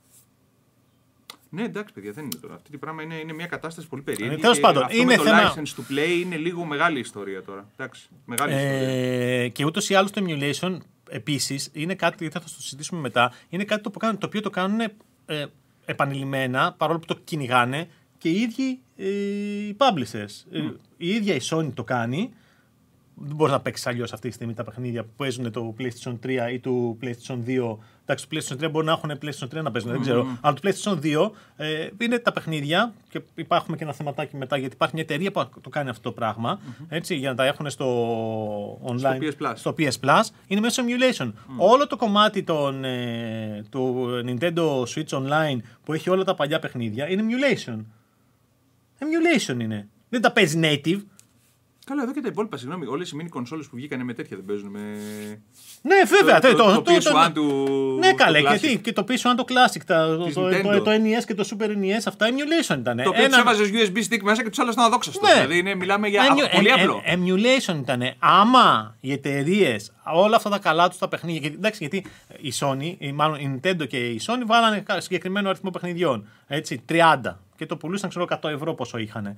B: Ναι, εντάξει, παιδιά, δεν είναι τώρα. Αυτό το πράγμα είναι μια κατάσταση πολύ περίεργη.
A: Τέλος πάντων,
B: αυτό
A: είναι
B: με
A: θέμα.
B: Το license to play είναι λίγο μεγάλη ιστορία τώρα. Εντάξει, μεγάλη ιστορία.
A: Και ούτως ή άλλως το emulation επίσης είναι κάτι, θα το συζητήσουμε μετά, είναι κάτι το οποίο το κάνουν επανειλημμένα, παρόλο που το κυνηγάνε και οι ίδιοι οι publishers. Η ίδια η Sony το κάνει. Δεν μπορεί να παίξει αλλιώς αυτή τη στιγμή τα παιχνίδια που παίζουν το PlayStation 3 ή του PlayStation 2. Εντάξει, το PlayStation 3 μπορεί να έχουν PlayStation 3 να παίζουν, δεν ξέρω. Αλλά το PlayStation 2 είναι τα παιχνίδια και υπάρχουμε και ένα θεματάκι μετά γιατί υπάρχει μια εταιρεία που το κάνει αυτό το πράγμα. Έτσι, για να τα έχουν στο online, στο PS Plus. Είναι μέσω emulation. Όλο το κομμάτι του Nintendo Switch Online που έχει όλα τα παλιά παιχνίδια είναι emulation. Emulation είναι. Δεν τα παίζει native.
B: Καλά, εδώ και τα υπόλοιπα, συγγνώμη. Όλες οι mini consoles που βγήκαν με τέτοια δεν παίζουν με.
A: Ναι, βέβαια.
B: Το PS1 του.
A: Ναι, καλά. Και το PS1 το Classic, το NES και το Super NES, αυτά emulation ήταν.
B: Το οποίο του έβαζε USB stick μέσα και του άλλου ήταν αδόξαστο. Δηλαδή μιλάμε για πολύ απλό.
A: Emulation ήταν. Άμα οι εταιρείες, όλα αυτά τα καλά του τα παιχνίδια. Εντάξει, γιατί η Sony, μάλλον η Nintendo και η Sony βάλανε συγκεκριμένο αριθμό παιχνιδιών. Έτσι, 30. Και το πουλούσαν, ξέρω, 100 ευρώ πόσο είχαν.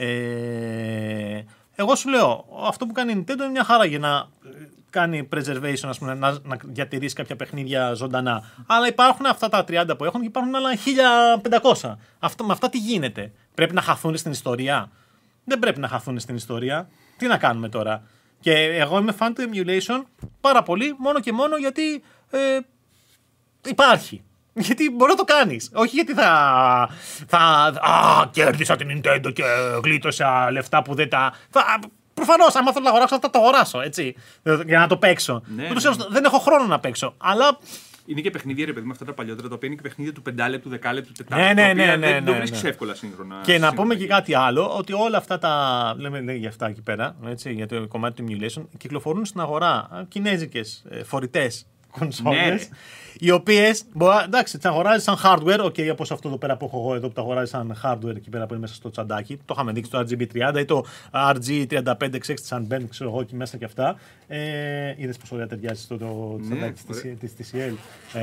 A: Εγώ σου λέω, αυτό που κάνει η Nintendo είναι μια χαρά για να κάνει preservation, ας πούμε, να διατηρήσει κάποια παιχνίδια ζωντανά. Αλλά υπάρχουν αυτά τα 30 που έχουν και υπάρχουν άλλα 1500. Με αυτά τι γίνεται. Πρέπει να χαθούν στην ιστορία. Δεν πρέπει να χαθούν στην ιστορία. Τι να κάνουμε τώρα. Και εγώ είμαι fan του emulation πάρα πολύ, μόνο και μόνο γιατί υπάρχει. Γιατί μπορεί να το κάνεις. Όχι γιατί κέρδισα την Nintendo και γλίτωσα λεφτά που δεν τα. Προφανώς, άμα θέλω να αγοράσω, θα το αγοράσω. Έτσι. Για να το παίξω.
B: Ναι.
A: Δεν έχω χρόνο να παίξω. Αλλά.
B: Είναι και παιχνίδια, ρε παιδί με αυτά τα παλιότερα, τα οποία είναι και παιχνίδια του 5 λεπτού, 10 λεπτού, 4
A: Ναι.
B: Δεν το βρίσκεις εύκολα σύγχρονα.
A: Και να πούμε και κάτι άλλο, ότι όλα αυτά τα. Λέμε για αυτά εκεί πέρα, έτσι, για το κομμάτι του emulation, κυκλοφορούν στην αγορά κινέζικες φορητές κονσόλες. Οι οποίες, εντάξει, τις αγοράζεις σαν hardware, όπως αυτό εδώ πέρα που έχω εγώ εδώ που τα αγοράζεις σαν hardware εκεί πέρα που είναι μέσα στο τσαντάκι. Το είχαμε δείξει το RGB30 ή το RG3560 σαν μπαίνει, ξέρω εγώ εκεί μέσα και αυτά. Είδες πόσο ωραία ταιριάζει στο τσαντάκι της TCL.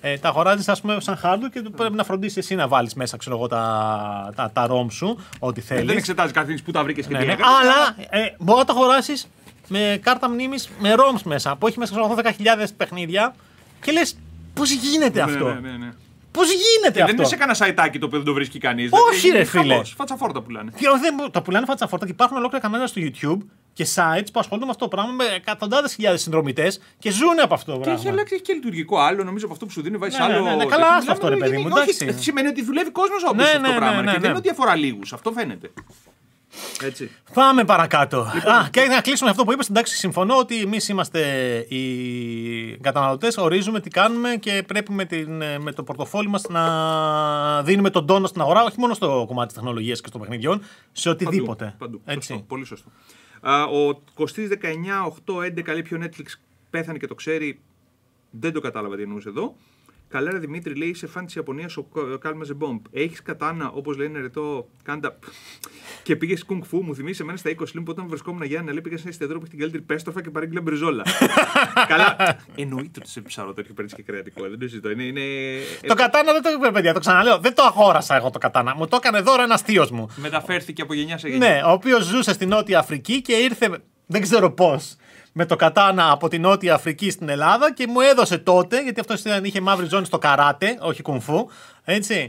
A: Τα αγοράζεις, ας πούμε, σαν hardware και πρέπει να φροντίσεις εσύ να βάλεις μέσα, ξέρω εγώ, τα ROM σου, ό,τι θέλεις.
B: Δεν εξετάζει καθόλου που τα βρήκες και τι
A: Ναι.
B: έκανες.
A: Αλλά μπορεί να τα αγοράσεις με κάρτα μνήμης με ROMs μέσα, που έχει μέσα, ξέρω εγώ, 10.000 παιχνίδια και λες, πώς γίνεται αυτό.
B: Ναι.
A: Πώς γίνεται αυτό.
B: Δεν είναι σε κανένα σαϊτάκι το οποίο δεν το βρίσκει κανείς.
A: Όχι, ρε φίλε.
B: Φατσαφόρτα πουλάνε.
A: Τα πουλάνε φατσαφόρτα και υπάρχουν ολόκληρα κανάλια στο YouTube και sites που ασχολούνται με αυτό το πράγμα με εκατοντάδες χιλιάδες συνδρομητές και ζουν από αυτό το
B: Και
A: πράγμα.
B: έχει αλλάξει και λειτουργικό άλλο. Νομίζω από αυτό που σου δίνει, βάζει άλλο.
A: Ναι, καλά, άστο αυτό, ρε παιδί μου.
B: Όχι, σημαίνει ότι δουλεύει κόσμος όποιος αυτό το πράγμα. Και δεν είναι ότι αφορά λίγους. Αυτό φαίνεται. Έτσι.
A: Πάμε παρακάτω. Και να κλείσουμε αυτό που είπες. Εντάξει, συμφωνώ ότι εμείς είμαστε οι καταναλωτές, ορίζουμε τι κάνουμε και πρέπει με το πορτοφόλι μας να δίνουμε τον τόνο στην αγορά, όχι μόνο στο κομμάτι της τεχνολογίας και των παιχνιδιών, σε οτιδήποτε.
B: Παντού.
A: Έτσι.
B: Σωστό, πολύ σωστό. Ο Κωστής 19-8-11 λέει ποιο Netflix πέθανε και το ξέρει. Δεν το κατάλαβα τι εννοούσε εδώ. Καλέρα Δημήτρη, λέει σε φαν της Ιαπωνίας ο Calm as a Bomb. Έχεις κατάνα, όπως λέει ρετό, κάντα. Και πήγες κουνγκ φου, μου θυμίζει εμένα στα 20 λίμπου όταν βρισκόμουν Γιάννη, λέει πήγα σε ένα εστιατόριο που έχει την καλύτερη πέστροφα και παρήγγειλε μπριζόλα. Καλά. Εννοείται ότι σε ψαρό τέτοιο παίρνει και κρεατικό. Δεν το συζητώ.
A: Το κατάνα δεν το είπε, παιδιά, το ξαναλέω. Δεν το αγόρασα εγώ το κατάνα. Μου το έκανε δώρο ένας θείος μου.
B: Μεταφέρθηκε από γενιά σε γενιά.
A: Ναι, ο οποίος ζούσε στη Νότια Αφρική και ήρθε, δεν ξέρω πώς, με το κατάνα από τη Νότια Αφρική στην Ελλάδα και μου έδωσε τότε, γιατί αυτός είχε μαύρη ζώνη στο καράτε, όχι κουνφού, έτσι,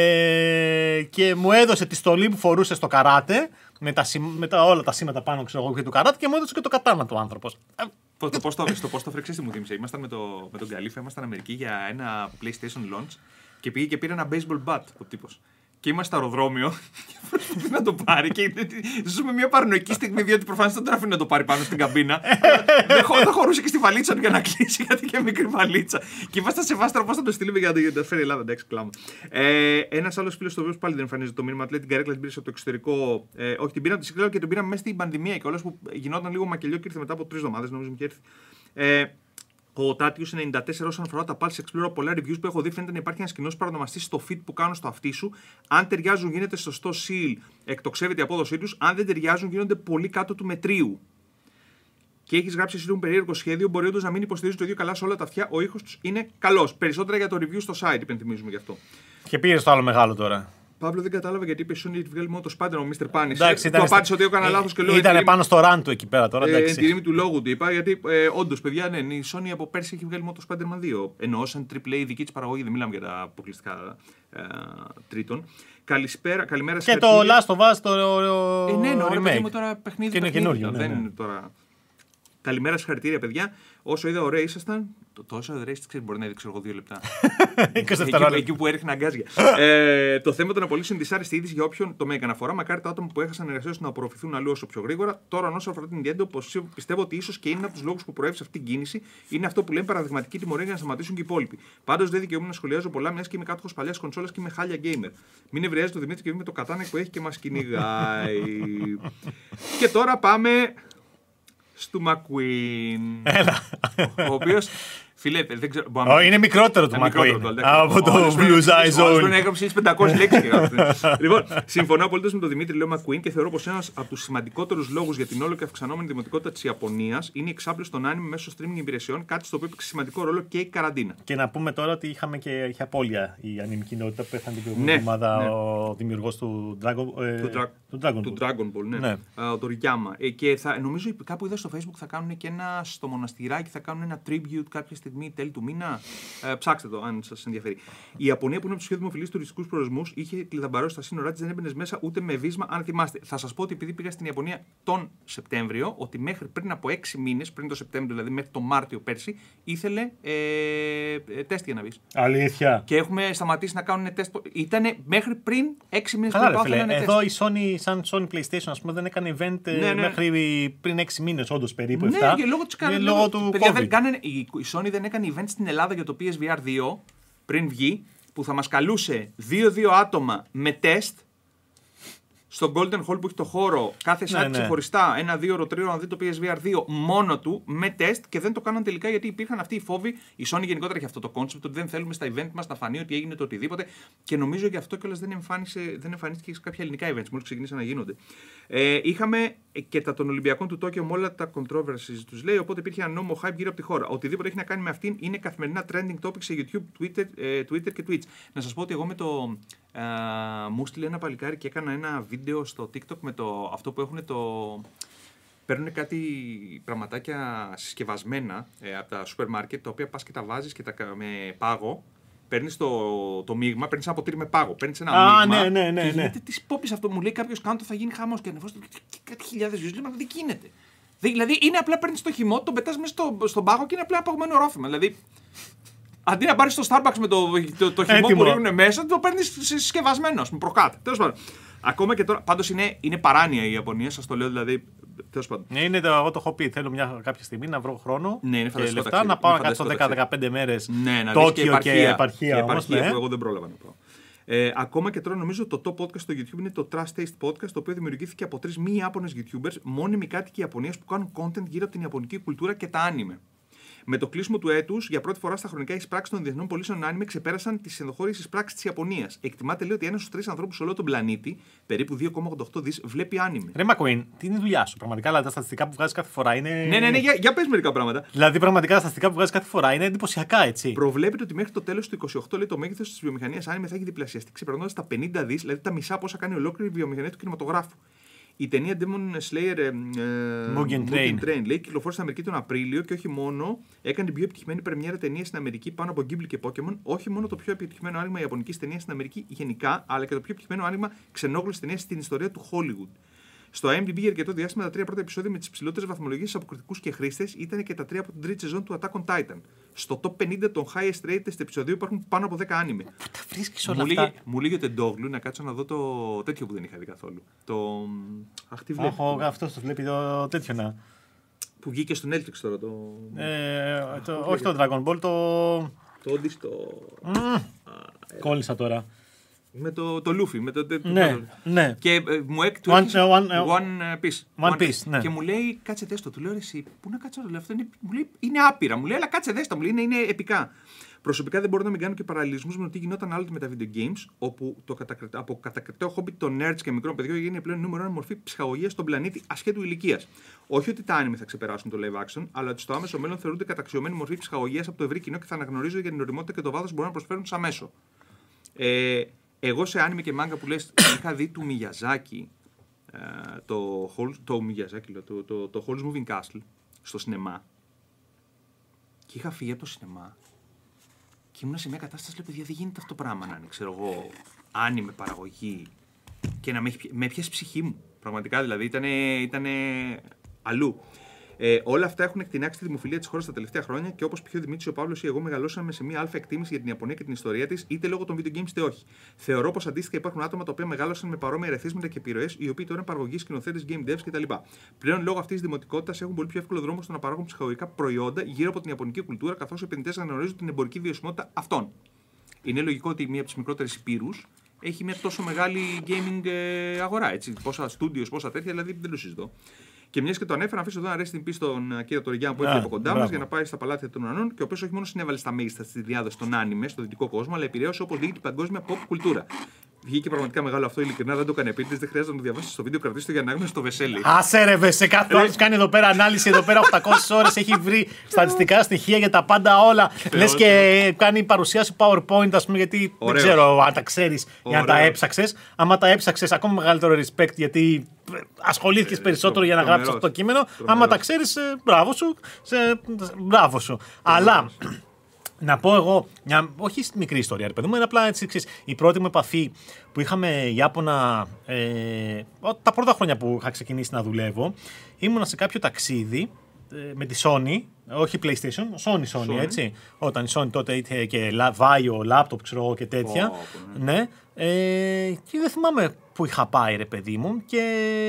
A: και μου έδωσε τη στολή που φορούσε στο καράτε, με όλα τα σήματα πάνω, ξέρω εγώ, και του καράτε και μου έδωσε και το κατάνα του άνθρωπος.
B: Το πώς το φρεξίστη μου θύμισε. Ήμασταν με τον Καλήφα, ήμασταν Αμερική για ένα PlayStation launch και πήγε και πήρε ένα baseball bat ο τύπος. Και είμαστε στο αεροδρόμιο και προσπαθεί να το πάρει. Και ζούμε μια παρανοϊκή στιγμή, διότι προφανώς δεν τον αφήνει να το πάρει πάνω στην καμπίνα. Δεν χωρούσε και στη βαλίτσα του για να κλείσει, γιατί είχε μικρή βαλίτσα. Και είμαστε σε βάστρα πώς θα το στείλουμε για να το φέρει η Ελλάδα. Εντάξει, κλάμα. Ένας άλλος φίλος, το οποίο πάλι δεν εμφανίζεται το μήνυμα, λέει την καρέκλα την πήρε από το εξωτερικό. Όχι, την πήρε από τη Σικλέο και την πήραμε μέσα στην πανδημία και όλες που γινόταν λίγο μακελιό και ήρθε μετά από 3 εβδομάδες, νομίζω μου και έρθει. Ο Τάτιος 94, όσον αφορά τα Pulse Explorer, πολλά reviews που έχω δει, φαίνεται να υπάρχει ένας κοινός παρονομαστής στο fit που κάνουν στο αυτί σου. Αν ταιριάζουν, γίνεται σωστό seal, εκτοξεύεται η απόδοσή τους. Αν δεν ταιριάζουν, γίνονται πολύ κάτω του μετρίου. Και έχεις γράψει εσύ λίγο περίεργο σχέδιο, μπορεί όντως να μην υποστηρίζει το ίδιο καλά σε όλα τα αυτιά. Ο ήχος τους είναι καλός. Περισσότερα για το review στο site, υπενθυμίζουμε γι' αυτό.
A: Και πήγε στο άλλο μεγάλο τώρα.
B: Παύλο, δεν κατάλαβα γιατί είπε Sony ότι βγάλει μόνο το Spider-Man, ο Mr. Punisher. Του απάντησε ότι έκανα λάθος και λέω.
A: Ήταν πάνω στο run του εκεί πέρα τώρα.
B: Εν τη ρήμη του λόγου του είπα, γιατί όντως, παιδιά, ναι, η Sony από πέρσι έχει βγάλει μόνο το Spider-Man 2. Εννοώ σαν AAA δική της παραγωγή, δεν μιλάμε για τα αποκλειστικά τρίτων. Καλημέρα
A: και το Last of Us το
B: remake. Είναι τώρα παιχνίδι.
A: Είναι καινούριο.
B: Δεν είναι τώρα. Καλημέρα, συγχαρητήρια, παιδιά. Όσο είδα, ωραία ήσασταν. Τόσο ωραία είστε, μπορεί να έδειξε εγώ 2 λεπτά. Εκεί που έριχνα αγκάζια. Το θέμα των απολύσεων τη άρεστη είδηση για όποιον το με έκανε αφορά. Μακάρι τα άτομα που έχασαν εργασία να απορροφηθούν αλλού όσο πιο γρήγορα. Τώρα, όσον αφορά την Nintendo, πιστεύω ότι ίσω και είναι από του λόγου που προέβησε αυτή την κίνηση. Είναι αυτό που λέμε παραδειγματική τιμωρία για να σταματήσουν και οι υπόλοιποι. Πάντως δεν δικαιούμαι να σχολιάζω πολλά, μια και είμαι κάτοχος παλιάς κονσόλας και είμαι χάλια gamer. Μην ευριάζει το Δημήτρη και με το κατάνα που έχει και μας κυνηγάει. Και τώρα πάμε στο McQueen.
A: Έλα.
B: Ο οποίος, φίλε, δεν ξέρω.
A: Είναι μικρότερο το McQueen από το Blue Eye Zone.
B: Δεν έγραψε 500 λέξεις και γράψε. Λοιπόν, συμφωνώ απολύτως με τον Δημήτρη, λέω McQueen, και θεωρώ πως ένας από τους σημαντικότερους λόγους για την όλο και αυξανόμενη δημοτικότητα της Ιαπωνίας είναι η εξάπλωση των άνιμων μέσω streaming υπηρεσιών, κάτι στο οποίο έπαιξε σημαντικό ρόλο και η καραντίνα. Και
A: να πούμε τώρα ότι είχε απώλεια η ανήμη κοινότητα που πέθανε την προηγούμενη εβδομάδα ο δημιουργός του
B: Dragon Ball, ναι. Ο Τοριγιάμα. Και νομίζω κάπου είδα στο Facebook θα κάνουν και ένα στο μοναστηράκι, θα κάνουν ένα tribute κάποια στιγμή τέλη του μήνα. Ψάξτε το, αν σας ενδιαφέρει. Η Ιαπωνία, που είναι από τους πιο δημοφιλείς τουριστικούς προορισμούς, είχε κλειδαμπαρώσει στα σύνορά της, δεν έμπαινες μέσα ούτε με βίσμα, αν θυμάστε. Θα σας πω ότι επειδή πήγα στην Ιαπωνία τον Σεπτέμβριο, ότι μέχρι πριν από 6 μήνες, πριν το Σεπτέμβριο, δηλαδή μέχρι τον Μάρτιο πέρσι, ήθελε τεστ για να μπεις.
A: Αλήθεια.
B: Και έχουμε σταματήσει να κάνουν τεστ. Ήτανε μέχρι πριν 6 μήνες
A: πριν το ήθελαν τεστ. Εδώ η Sony, σαν Sony PlayStation, ας πούμε, δεν έκανε event μέχρι πριν 6 μήνες, όντως περίπου.
B: Ναι, και λόγω του COVID. Η Sony δεν έκανε event στην Ελλάδα για το PSVR 2 πριν βγει, που θα μας καλούσε 2-2 άτομα με τεστ στο Golden Hall που έχει το χώρο, κάθε site ξεχωριστά, 1-2 3 να δει το PSVR 2 μόνο του με τεστ, και δεν το κάναν τελικά γιατί υπήρχαν αυτοί οι φόβοι. Η Sony γενικότερα έχει αυτό το concept ότι δεν θέλουμε στα event μας να φανεί ότι έγινε το οτιδήποτε, και νομίζω γι' αυτό κιόλας δεν εμφανίστηκε σε κάποια ελληνικά events μόλις ξεκινήσαν να γίνονται. Είχαμε και τα των Ολυμπιακών του Τόκιο με όλα τα controversies τους λέει. Οπότε υπήρχε ανώμο hype γύρω από τη χώρα. Οτιδήποτε έχει να κάνει με αυτήν είναι καθημερινά trending topic σε YouTube, Twitter και Twitch. Να σας πω ότι εγώ με το. Μου στείλε ένα παλικάρι και έκανα ένα βίντεο στο TikTok με αυτό που έχουν το. Παίρνουν κάτι πραγματάκια συσκευασμένα από τα σούπερ μάρκετ, τα οποία πας και τα βάζεις και με πάγο. Παίρνεις το μείγμα, παίρνεις ένα ποτήρι με πάγο. Παίρνεις ένα μείγμα.
A: Ναι.
B: Και γίνεται τη πόπη αυτό. Μου λέει κάποιος κάτω θα γίνει χαμός και ανεβώς κάτι χιλιάδες views. Λέμε, δεν γίνεται. Δηλαδή είναι απλά παίρνεις το χυμό, τον πετάς μέσα στον πάγο και είναι απλά παγωμένο ρόφημα. Δηλαδή αντί να πάρεις στο Starbucks με το χυμό που ρίχνουν μέσα, το παίρνεις συσκευασμένο, ας πούμε, προκάτω. Τέλος πάντων. Ακόμα και τώρα, πάντως είναι παράνοια η Ιαπωνία, σας το λέω δηλαδή. Τέλος πάντων.
A: Ναι, εγώ το έχω πει. Θέλω κάποια στιγμή να βρω χρόνο
B: και
A: λεφτά να πάω να κάτσω 10-15 μέρες Τόκιο και επαρχία.
B: Που εγώ δεν πρόλαβα να πάω. Ακόμα και τώρα νομίζω το top podcast στο YouTube είναι το Trust Taste Podcast, το οποίο δημιουργήθηκε από 3 μη Ιάπωνες YouTubers, μόνιμοι κάτοικοι Ιαπωνίας που κάνουν content γύρω από την Ιαπωνική κουλτούρα και τα άνιμε. Με το κλείσιμο του έτους, για πρώτη φορά στα χρονικά εισπράξεις των διεθνών πωλήσεων άνιμε ξεπέρασαν τις ενδοχώριες εισπράξεις της Ιαπωνίας. Εκτιμάται λέει ότι ένας στους 3 ανθρώπους σε όλο τον πλανήτη, περίπου 2,88 δις, βλέπει άνιμε.
A: Ρε Μακουίν, τι είναι η δουλειά σου? Πραγματικά δηλαδή, τα στατιστικά που βγάζεις κάθε φορά είναι.
B: Ναι, για πες μερικά πράγματα.
A: Δηλαδή, πραγματικά τα στατιστικά που βγάζεις κάθε φορά είναι εντυπωσιακά, έτσι.
B: Προβλέπεται ότι μέχρι το τέλος του 2028 λέει, το μέγεθος της βιομηχανίας άνιμε θα έχει διπλασιαστεί, ξεπερνώντας τα 50 δις, δηλαδή τα μισά από όσα κάνει ολόκληρη η βιομηχανία του κινηματογράφου. Η ταινία Demon Slayer
A: Mugen Train
B: λέει, κυκλοφόρησε στην Αμερική τον Απρίλιο και όχι μόνο έκανε την πιο επιτυχημένη πρεμιέρα ταινία στην Αμερική πάνω από Ghibli και Pokémon, όχι μόνο το πιο επιτυχημένο άνοιγμα ιαπωνικής ταινίας στην Αμερική γενικά, αλλά και το πιο επιτυχημένο άνοιγμα ξενόγλωσσης ταινίας στην ιστορία του Hollywood. Στο IMDb για αρκετό διάστημα τα 3 πρώτα επεισόδια με τις ψηλότερες βαθμολογίες από κριτικούς και χρήστες ήταν και τα 3 από την τρίτη σεζόν του Attack on Titan. Στο top 50 των highest rated επεισοδίου υπάρχουν πάνω από 10 άνιμε.
A: Πού τα βρίσκεις όλα αυτά?
B: Μου λέγει ο Τεντόγλου να κάτσω να δω το τέτοιο που δεν είχα δει καθόλου. Αχ, τι βλέπει.
A: Αυτό το βλέπει το τέτοιο να.
B: Που βγήκε στο Netflix τώρα.
A: Όχι το Dragon Ball, το.
B: Το Odyssey.
A: Κόλλησα τώρα.
B: Με το Luffy.
A: Ναι.
B: Και μου
A: One
B: Piece.
A: Ναι.
B: Και μου λέει, κάτσε δες το. Του λέω, εσύ, πού να κάτσω, λέω, αυτό μου λέει, είναι άπειρα. Μου λέει, αλλά κάτσε δες το. Μου λέει, είναι επικά. Προσωπικά δεν μπορώ να μην κάνω και παραλληλισμούς με το τι γινόταν άλλοτε με τα video games, όπου από κατακριτέο χόμπι των nerds και μικρών παιδιών γίνει πλέον νούμερο 1 μορφή ψυχαγωγίας στον πλανήτη ασχέτου ηλικίας. Όχι ότι τα anime θα ξεπεράσουν το live action, αλλά ότι στο άμεσο μέλλον θεωρούνται καταξιωμένη μορφή ψυχαγωγίας από το ευρύ κοινό και θα αναγνωρίζω για την οριμότητα και το βάθος που μπορούν να προσφέρουν σαν μέσο. Εγώ σε anime και manga που λες, είχα δει του Μιγιαζάκη το Howl's Moving Castle στο σινεμά. Και είχα φύγει από το σινεμά. Και ήμουν σε μια κατάσταση, λέω, παιδιά, δεν γίνεται αυτό το πράγμα να είναι, ξέρω εγώ, άνιμε παραγωγή και να με πιάσει ψυχή μου. Πραγματικά, δηλαδή, ήταν αλλού. Όλα αυτά έχουν εκτινάξει τη δημοφιλία της χώρας τα τελευταία χρόνια και όπως πει ο Δημήτρης, ο Παύλος ή εγώ μεγαλώσαμε σε μια αλφα εκτίμηση για την Ιαπωνία και την ιστορία της, είτε λόγω των video games είτε όχι. Θεωρώ πως αντίστοιχα υπάρχουν άτομα τα οποία μεγάλωσαν με παρόμοια ερεθίσματα και επιρροές, οι οποίοι τώρα είναι παραγωγοί, σκηνοθέτες, game devs κτλ. Πλέον λόγω αυτής της δημοτικότητας έχουν πολύ πιο εύκολο δρόμο στο να παράγουν ψυχαγωγικά προϊόντα γύρω από την Ιαπωνική κουλτούρα, καθώς οι επενδυτές αναγνωρίζουν την εμπορική βιωσιμότητα αυτών. Είναι λογικό ότι μία από τις μικρότερες υπήρους έχει μια τόσο μεγάλη gaming αγορά. Έτσι. Πόσα studios, πόσα τέτοια, δηλαδή δεν το συζητώ. Και μια και το ανέφερα, να αφήσω εδώ να ρέσει την πίστη στον κύριο Τωριγιάν που έφυγε από κοντά μας για να πάει στα παλάτια των ουρανών και ο οποίος όχι μόνο συνέβαλε στα μέγιστα στη διάδοση των άνιμε στο δυτικό κόσμο, αλλά επηρέωσε όπως δείχνει την παγκόσμια pop κουλτούρα. Βγήκε πραγματικά μεγάλο αυτό, ειλικρινά δεν το έκανε επίτηδες, δεν χρειάζεται να το διαβάσει στο βίντεο, κρατήστε το για να έχουμε στο Βεσέλη.
A: Άσε ρε Βεσέ, κάθε άλλο κάνει εδώ πέρα ανάλυση, εδώ πέρα 800 ώρες, έχει βρει στατιστικά στοιχεία για τα πάντα όλα. Λες και κάνει παρουσίαση PowerPoint, ας πούμε, γιατί δεν ξέρω αν τα ξέρεις για να τα έψαξες. Άμα τα έψαξες, ακόμα μεγαλύτερο respect, γιατί ασχολήθηκες περισσότερο για να γράψεις αυτό το κείμενο. Άμα τα ξέρεις, μπράβο σου. Αλλά. Να πω εγώ, όχι μικρή ιστορία, ρε παιδί μου, είναι απλά έτσι εξής. Η πρώτη μου επαφή που είχαμε Ιάπωνα, τα πρώτα χρόνια που είχα ξεκινήσει να δουλεύω, ήμουνα σε κάποιο ταξίδι με τη Sony, όχι PlayStation, Sony. Έτσι. Όταν η Sony τότε είχε και Vaio, laptop, ξέρω και τέτοια. Ναι. Και δεν θυμάμαι που είχα πάει, ρε παιδί μου, και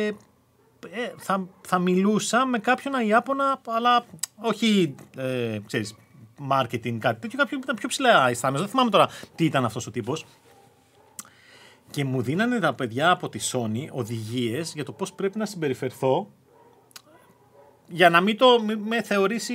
A: θα μιλούσα με κάποιον Ιάπωνα, αλλά όχι, ξέρεις, marketing, κάτι τέτοιο, κάποιον που ήταν πιο ψηλά αισθάνεσαι. Δεν θυμάμαι τώρα τι ήταν αυτός ο τύπος. Και μου δίνανε τα παιδιά από τη Sony οδηγίες για το πώς πρέπει να συμπεριφερθώ για να μην με θεωρήσει,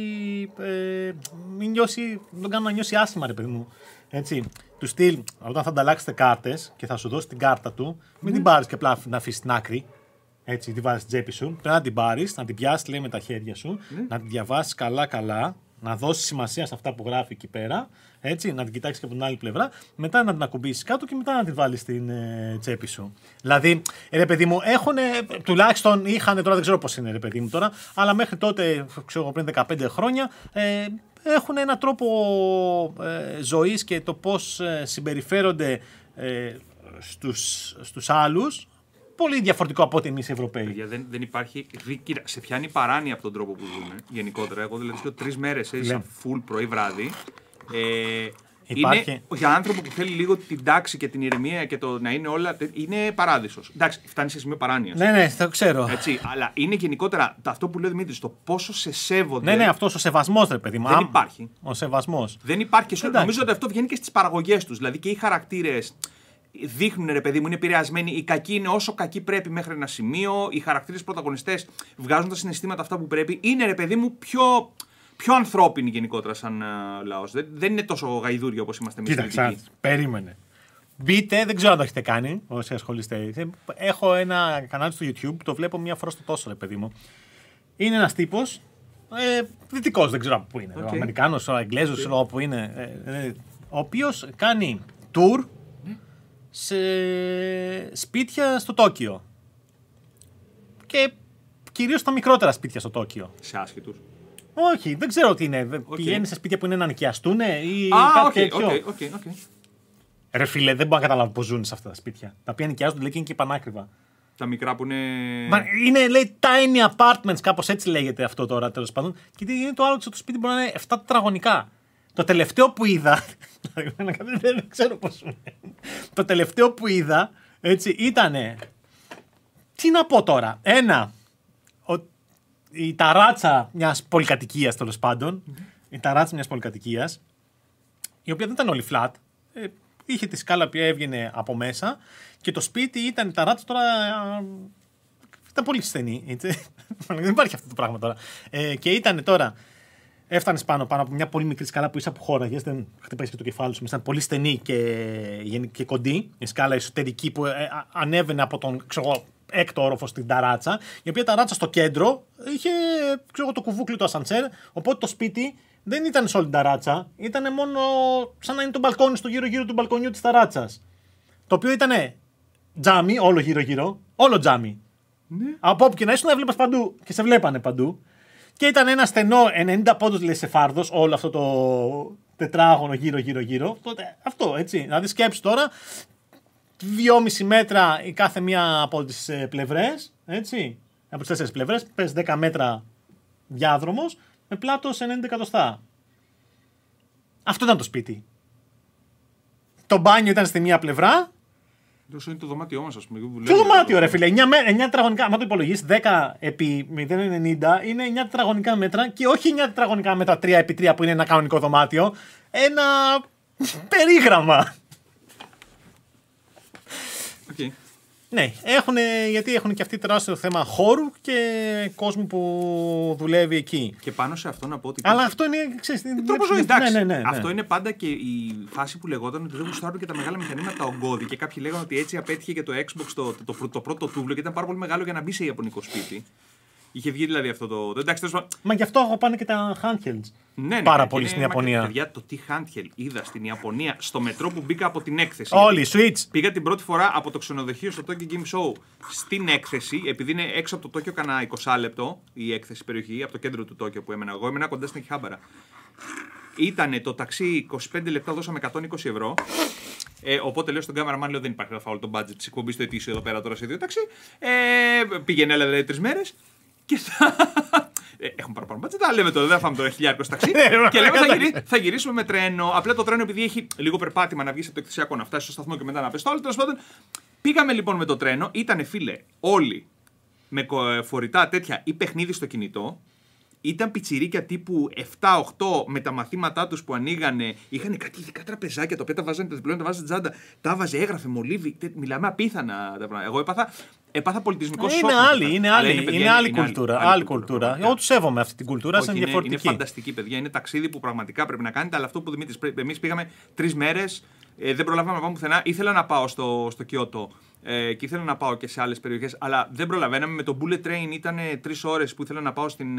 A: μην τον κάνω να νιώσει άσχημα, ρε παιδί μου. Έτσι. Του στυλ, όταν θα ανταλλάξετε κάρτες και θα σου δώσει την κάρτα του, μην την πάρεις και απλά να αφήσεις στην άκρη. Έτσι, τη βάζεις στην τσέπη σου. Πρέπει να την πάρεις, να την πιάσεις λέει με τα χέρια σου, να την διαβάσεις καλά-καλά, να δώσεις σημασία σε αυτά που γράφει εκεί πέρα. Έτσι, να την κοιτάξεις και από την άλλη πλευρά. Μετά να την ακουμπήσεις κάτω και μετά να την βάλεις στην τσέπη σου. Δηλαδή, ρε παιδί μου, τουλάχιστον είχαν, τώρα δεν ξέρω πώς είναι, ρε παιδί μου τώρα, αλλά μέχρι τότε, ξέρω πριν 15 χρόνια, έχουν έναν τρόπο ζωής και το πώς συμπεριφέρονται στους άλλους πολύ διαφορετικό από ό,τι εμείς οι Ευρωπαίοι.
B: Δεν υπάρχει. Σε πιάνει παράνοια από τον τρόπο που ζουν γενικότερα. Εγώ δηλαδή 3 μέρες έζησα full πρωί-βράδυ. Είναι για άνθρωπο που θέλει λίγο την τάξη και την ηρεμία και το να είναι όλα. Είναι παράδεισος. Εντάξει, φτάνει σε σημείο παράνοιας.
A: Ναι, το ξέρω.
B: Έτσι, αλλά είναι γενικότερα αυτό που λέει ο Δημήτρης, το πόσο σε σέβονται.
A: Ναι, αυτός ο σεβασμός, ρε παιδί μου.
B: Δεν υπάρχει.
A: Ο σεβασμός.
B: Δεν υπάρχει. Νομίζω ότι αυτό βγαίνει και στις παραγωγές τους. Δηλαδή και οι χαρακτήρες δείχνουν, ρε παιδί μου, είναι επηρεασμένοι. Οι κακοί είναι όσο κακοί πρέπει μέχρι ένα σημείο. Οι χαρακτήρες πρωταγωνιστές βγάζουν τα συναισθήματα αυτά που πρέπει. Είναι, ρε παιδί μου, πιο ανθρώπινοι γενικότερα σαν λαός. Δεν είναι τόσο γαϊδούρια όπως είμαστε εμείς.
A: Κοίταξε, περίμενε. Μπείτε, δεν ξέρω αν το έχετε κάνει όσοι ασχολείστε. Έχω ένα κανάλι στο YouTube που το βλέπω μία φορά στο τόσο, ρε παιδί μου. Είναι ένας τύπος, δυτικός, δεν ξέρω από πού είναι. Αμερικάνος, Αγγλέζος, ξέρω από πού είναι. Ο οποίος κάνει tour σε σπίτια στο Τόκιο. Και κυρίως στα μικρότερα σπίτια στο Τόκιο.
B: Σε άσχετους.
A: Όχι, δεν ξέρω τι είναι. Πηγαίνει σε σπίτια που είναι να νοικιαστούν ή κάτι τέτοιο. Ρε φίλε, δεν μπορώ να καταλάβω πώς ζουν σε αυτά τα σπίτια. Τα οποία νοικιάζονται, λέει, και είναι και πανάκριβα.
B: Τα μικρά που είναι.
A: Είναι, λέει, tiny apartments, κάπως έτσι λέγεται αυτό τώρα, τέλος πάντων. Και τι είναι το άλλο, το σπίτι μπορεί να είναι 7 τετραγωνικά. Το τελευταίο που είδα. Δεν ξέρω πώς είναι. Το τελευταίο που είδα, έτσι, ήτανε. Τι να πω τώρα. Η ταράτσα μιας πολυκατοικίας, τέλος πάντων. Η ταράτσα μιας πολυκατοικίας, η οποία δεν ήταν όλη flat. Είχε τη σκάλα που έβγαινε από μέσα και το σπίτι ήταν η ταράτσα τώρα. Ήταν πολύ στενή. Έτσι. Δεν υπάρχει αυτό το πράγμα τώρα. Και ήταν τώρα. Έφτανε πάνω από μια πολύ μικρή σκάλα που είσαι που χώραγε, δεν χτυπάει και το κεφάλι σου. Ήταν πολύ στενή και κοντή. Η σκάλα εσωτερική που ανέβαινε από τον έκτο όροφο στην ταράτσα. Η οποία ταράτσα στο κέντρο είχε το κουβούκλι του ασανσέρ. Οπότε το σπίτι δεν ήταν σε όλη την ταράτσα. Ήταν μόνο σαν να είναι το μπαλκόνι στο γύρω-γύρω του μπαλκονιού της ταράτσας. Το οποίο ήταν τζάμι, όλο γύρω-γύρω. Όλο τζάμι. Ναι. Από όπου και να ήσουν, έβλεπες παντού και σε βλέπανε παντού. Και ήταν ένα στενό 90 πόντους, λέει, σε φάρδος, όλο αυτό το τετράγωνο γύρω-γύρω-γύρω. Αυτό, έτσι. Δηλαδή σκέψου τώρα, 2,5 μέτρα η κάθε μία από τις πλευρές, έτσι. Από τις 4 πλευρές, πες 10 μέτρα διάδρομος, με πλάτος 90 εκατοστά. Αυτό ήταν το σπίτι. Το μπάνιο ήταν στη μία πλευρά.
B: Τόσο είναι το δωμάτιό μας, ας πούμε.
A: Το δωμάτιο, ρε φίλε. 9 τετραγωνικά. Αν το υπολογίσεις, 10 επί 0,90 είναι 9 τετραγωνικά μέτρα και όχι 9 τετραγωνικά μέτρα 3 επί 3 που είναι ένα κανονικό δωμάτιο. Ένα περίγραμμα.
B: Okay.
A: Ναι, γιατί έχουν και αυτοί τεράστιο θέμα χώρου και κόσμου που δουλεύει εκεί.
B: Και πάνω σε αυτό να πω ότι.
A: Αλλά αυτό είναι.
B: Τρόπο ζωής, εντάξει. Ναι. Αυτό είναι πάντα και η φάση που λεγόταν ότι δεν γουστάρουν και τα μεγάλα μηχανήματα ογκώδη. Και κάποιοι λέγανε ότι έτσι απέτυχε και το Xbox το πρώτο τούβλο και ήταν πάρα πολύ μεγάλο για να μπει σε ιαπωνικό σπίτι. Είχε βγει δηλαδή αυτό το. Εντάξει,
A: μα γι' αυτό πάνε και τα handhelds.
B: Ναι,
A: πάρα πολύ στην Ιαπωνία.
B: Παιδιά, το τι handheld είδα στην Ιαπωνία στο μετρό που μπήκα από την έκθεση.
A: Όλοι, Switch.
B: Πήγα την πρώτη φορά από το ξενοδοχείο στο Tokyo Game Show στην έκθεση, επειδή είναι έξω από το Tokyo κανένα 20 λεπτό η έκθεση περιοχή, από το κέντρο του Tokyo που έμενα εγώ. Έμενα κοντά στην Akihabara. Ήτανε το ταξί 25 λεπτά, δώσαμε 120 ευρώ. Οπότε λέω στον cameraman, λέω δεν υπάρχει όλο το budget τη εκπομπή στο ετήσιο εδώ πέρα τώρα σε 2 ταξί. Πήγαινε, έλεγα, 3 μέρες. Και έχουμε παραπάνω μπάτζετα, λέμε τώρα, δεν θα φάμε τώρα 1.000 ταξί. Και λέμε θα γυρίσουμε με τρένο. Απλά το τρένο, επειδή έχει λίγο περπάτημα να βγει από το εκθεσιακό, να φτάσει στο σταθμό και μετά να πέσει το άλλο. Τέλος πάντων, πήγαμε λοιπόν με το τρένο. Ήτανε, φίλε, όλοι με φορητά τέτοια ή παιχνίδι στο κινητό. Ήταν πιτσιρίκια τύπου 7-8 με τα μαθήματά τους που ανοίγανε. Είχαν κάτι ειδικά τραπεζάκια τα οποία τα βάζανε τα διπλώνα, τα βάζανε τσάντα. Τα βάζε, έγραφε, μολύβι. Μιλάμε απίθανα τα πράγματα. Εγώ έπαθα πολιτισμικό σοκ.
A: Είναι άλλη κουλτούρα. Άλλη κουλτούρα. Εγώ του σέβομαι αυτή την κουλτούρα, σαν διαφορετική.
B: Είναι φανταστική, παιδιά. Είναι ταξίδι που πραγματικά πρέπει να κάνετε. Αλλά αυτό που Δημήτρης, εμείς πήγαμε 3 μέρες, δεν προλάβαμε να πάμε πουθενά. Ήθελα να πάω στο Κιώτο. Και ήθελα να πάω και σε άλλες περιοχές, αλλά δεν προλαβαίναμε. Με το Bullet Train ήταν 3 ώρες που ήθελα να πάω στην.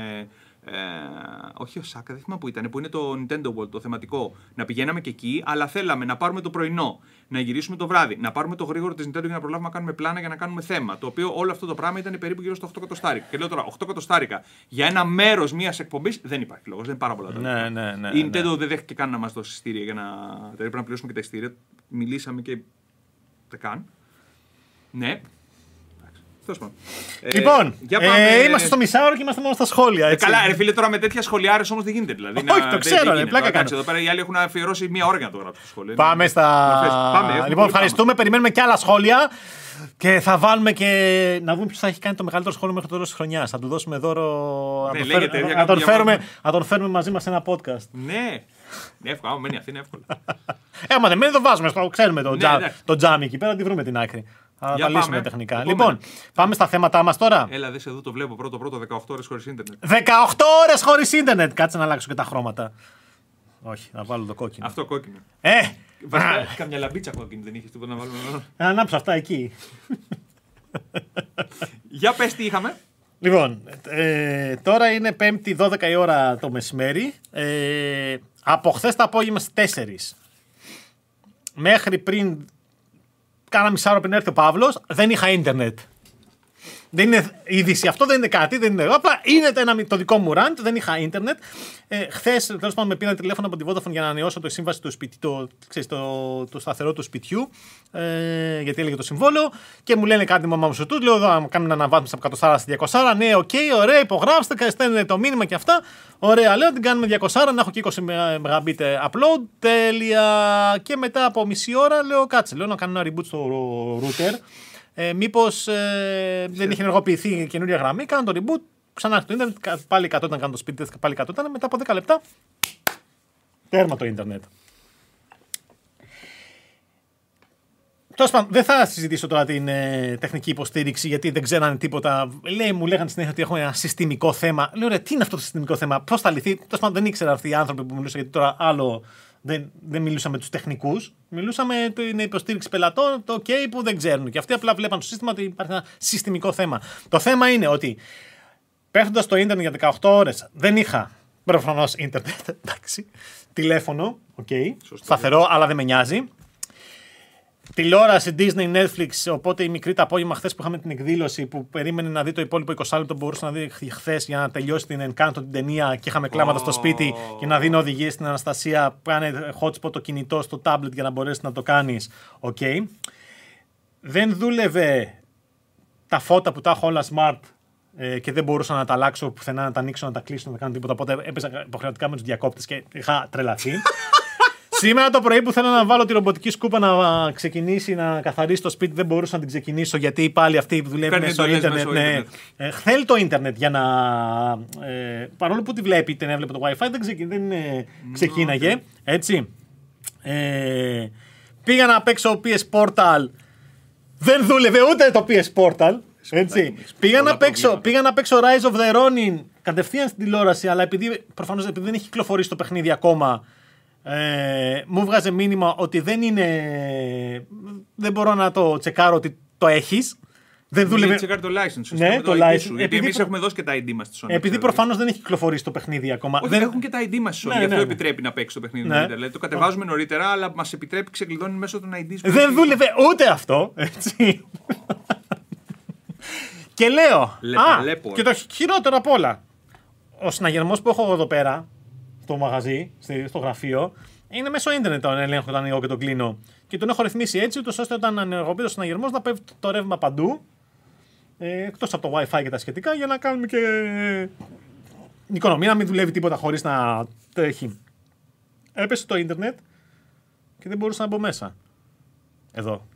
B: Όχι Οσάκα, δεν θυμάμαι που ήταν, που είναι το Nintendo World, το θεματικό. Να πηγαίναμε και εκεί, αλλά θέλαμε να πάρουμε το πρωινό, να γυρίσουμε το βράδυ, να πάρουμε το γρήγορο της Nintendo για να προλάβουμε να κάνουμε πλάνα για να κάνουμε θέμα. Το οποίο όλο αυτό το πράγμα ήταν περίπου γύρω στο 8 εκατοστάρικα. Και λέω τώρα, 8 εκατοστάρικα για ένα μέρος μιας εκπομπής δεν υπάρχει λόγος, δεν είναι πάρα πολλά τα
A: Ναι.
B: Η Nintendo δεν δέχτηκε καν να μας δώσει ειστήρια για να. Δηλαδή πρέπει να πληρώσουμε και τα ειστήρια. Μιλήσαμε και. Δεν καν. Ναι.
A: Λοιπόν, είμαστε στο μισάωρο και είμαστε μόνο στα σχόλια. Έτσι.
B: Καλά, ρε φίλε, τώρα με τέτοια σχολιάρες όμως δεν γίνεται. Δηλαδή,
A: όχι, το ξέρω, ρε, πλάκα κάνω.
B: Εδώ πέρα οι άλλοι έχουν αφιερώσει 1 ώρα για να το γράψουν στο σχόλιο.
A: Πάμε στα. Λοιπόν, ευχαριστούμε. Περιμένουμε και άλλα σχόλια. Και θα βάλουμε και να δούμε ποιος θα έχει κάνει το μεγαλύτερο σχόλιο μέχρι το τέλος της χρονιάς. Θα του δώσουμε δώρο. Να τον φέρουμε μαζί μας σε ένα podcast.
B: Ναι. Εύκολα, μένει αυτή, είναι εύκολο.
A: Άμα δεν μένει, το βάζουμε. Ξέρουμε το τζάμι εκεί πέρα, να τη βρούμε την άκρη. Θα τα λύσουμε τεχνικά. Λοιπόν, πάμε στα θέματα μας τώρα.
B: Έλα, δες εδώ το βλέπω πρώτο 18 ώρες χωρίς ίντερνετ.
A: 18 ώρες χωρίς ίντερνετ! Κάτσε να αλλάξω και τα χρώματα. Όχι, να βάλω το κόκκινο.
B: Αυτό κόκκινο.
A: Βασικά,
B: καμιά λαμπίτσα κόκκινη δεν είχες τίποτα να βάλουμε εδώ.
A: Να ανάψω αυτά εκεί.
B: Για πες τι είχαμε.
A: Λοιπόν, τώρα είναι 5η 12 η ώρα το μεσημέρι. Από χθες το απόγευμα στις 4. Μέχρι πριν κάνα μισάωρο πριν έρθει ο Παύλος, δεν είχα ίντερνετ. Δεν είναι είδηση αυτό, δεν είναι κάτι, δεν είναι. Απλά είναι το δικό μου rant, δεν είχα ίντερνετ. Χθες, τέλος πάντων, με πήραν τηλέφωνο από τη Vodafone για να ανανεώσω το σύμβαση του σπιτιού, το σταθερό του σπιτιού, γιατί έλεγε το συμβόλαιο. Και μου λένε κάτι μαμά μου σου του, λέω εδώ, να κάνουμε ένα αναβάθμιση από 140 στη 200. Ναι, οκ, ωραία, υπογράψτε, στέλνετε το μήνυμα και αυτά. Ωραία, λέω, την κάνουμε 200, να έχω και 20 Mbit upload. Τέλεια. Και μετά από μισή ώρα λέω, κάτσε, λέω να κάνω ένα reboot στο router. Μήπως δεν είχε ενεργοποιηθεί η καινούρια γραμμή, κάνω το reboot, ξανά το ίντερνετ, πάλι 100 ήταν, κάνω το σπίτι, πάλι 100 ήταν, μετά από 10 λεπτά, τέρμα το ίντερνετ. Τέλος πάντων, δεν θα συζητήσω τώρα την τεχνική υποστήριξη, γιατί δεν ξέρανε τίποτα. Μου λέγανε συνέχεια ότι έχουμε ένα συστημικό θέμα. Λέω, ρε, τι είναι αυτό το συστημικό θέμα, πώς θα λυθεί. Τέλος πάντων, δεν ήξερα αυτοί οι άνθρωποι που μιλούσαν, γιατί τώρα άλλο. Δεν μιλούσαμε με τους τεχνικούς, μιλούσαμε την υποστήριξη πελατών, το OK που δεν ξέρουν. Και αυτοί απλά βλέπαν το σύστημα ότι υπάρχει ένα συστημικό θέμα. Το θέμα είναι ότι πέφτοντας το ίντερνετ για 18 ώρες, δεν είχα προφανώς ίντερνετ, εντάξει, τηλέφωνο, OK, σταθερό, αλλά δεν με νοιάζει. Τηλεόραση, Disney, Netflix, οπότε η μικρή το απόγευμα χθες που είχαμε την εκδήλωση που περίμενε να δει το υπόλοιπο 20 λεπτό που μπορούσε να δει χθες για να τελειώσει την Encanto την ταινία και είχαμε κλάματα στο σπίτι και να δίνω οδηγίες στην Αναστασία που κάνει hotspot το κινητό στο tablet για να μπορέσει να το κάνεις. Okay. Δεν δούλευε τα φώτα που τα έχω όλα smart και δεν μπορούσα να τα αλλάξω πουθενά, να τα ανοίξω, να τα κλείσω, να τα κάνω τίποτα. Οπότε έπαιζα υποχρεωτικά με τους διακόπτες και είχα τρελαθεί. Σήμερα το πρωί που θέλω να βάλω τη ρομποτική σκούπα να ξεκινήσει να καθαρίσει το σπίτι, δεν μπορούσα να την ξεκινήσω γιατί πάλι αυτή που δουλεύει μέσω στο ίντερνετ. Θέλει το ίντερνετ για να. Παρόλο που τη βλέπει, την έβλεπε το WiFi, δεν ξεκίναγε. Έτσι. Πήγα να παίξω PS Portal. Δεν δούλευε ούτε το PS Portal. Έτσι. Πήγα να παίξω Rise of the Ronin κατευθείαν στην τηλεόραση, αλλά προφανώς επειδή δεν έχει κυκλοφορήσει το παιχνίδι ακόμα. Μου βγάζε μήνυμα ότι δεν μπορώ να το τσεκάρω ότι το έχεις. Δεν δούλευε.
B: Τσεκάρει το license.
A: Ναι, το license.
B: Γιατί εμείς έχουμε δώσει και τα ID μας στη Sony.
A: Επειδή προφανώς δεν έχει κυκλοφορήσει το παιχνίδι ακόμα.
B: Όχι, δεν έχουν και τα ID μας στη Sony. Γι' αυτό επιτρέπει να παίξει το παιχνίδι νωρίτερα. Δηλαδή το κατεβάζουμε νωρίτερα, αλλά μας επιτρέπει ξεκλειδώνει μέσω των ID.
A: Δεν δούλευε ούτε αυτό. Έτσι. Και λέω. Και το χειρότερο απ' όλα. Ο συναγερμός που έχω εδώ πέρα. Στο μαγαζί, στο γραφείο, είναι μέσω ίντερνετ τον ελέγχο όταν ανοίγω και τον κλείνω. Και τον έχω ρυθμίσει έτσι, ούτως ώστε όταν ενεργοποιεί ο συναγερμός να πέφτει το ρεύμα παντού, εκτός από το WiFi και τα σχετικά, για να κάνουμε και οικονομία, να μην δουλεύει τίποτα χωρίς να τρέχει. Έπεσε το ίντερνετ και δεν μπορούσα να μπω μέσα. Εδώ.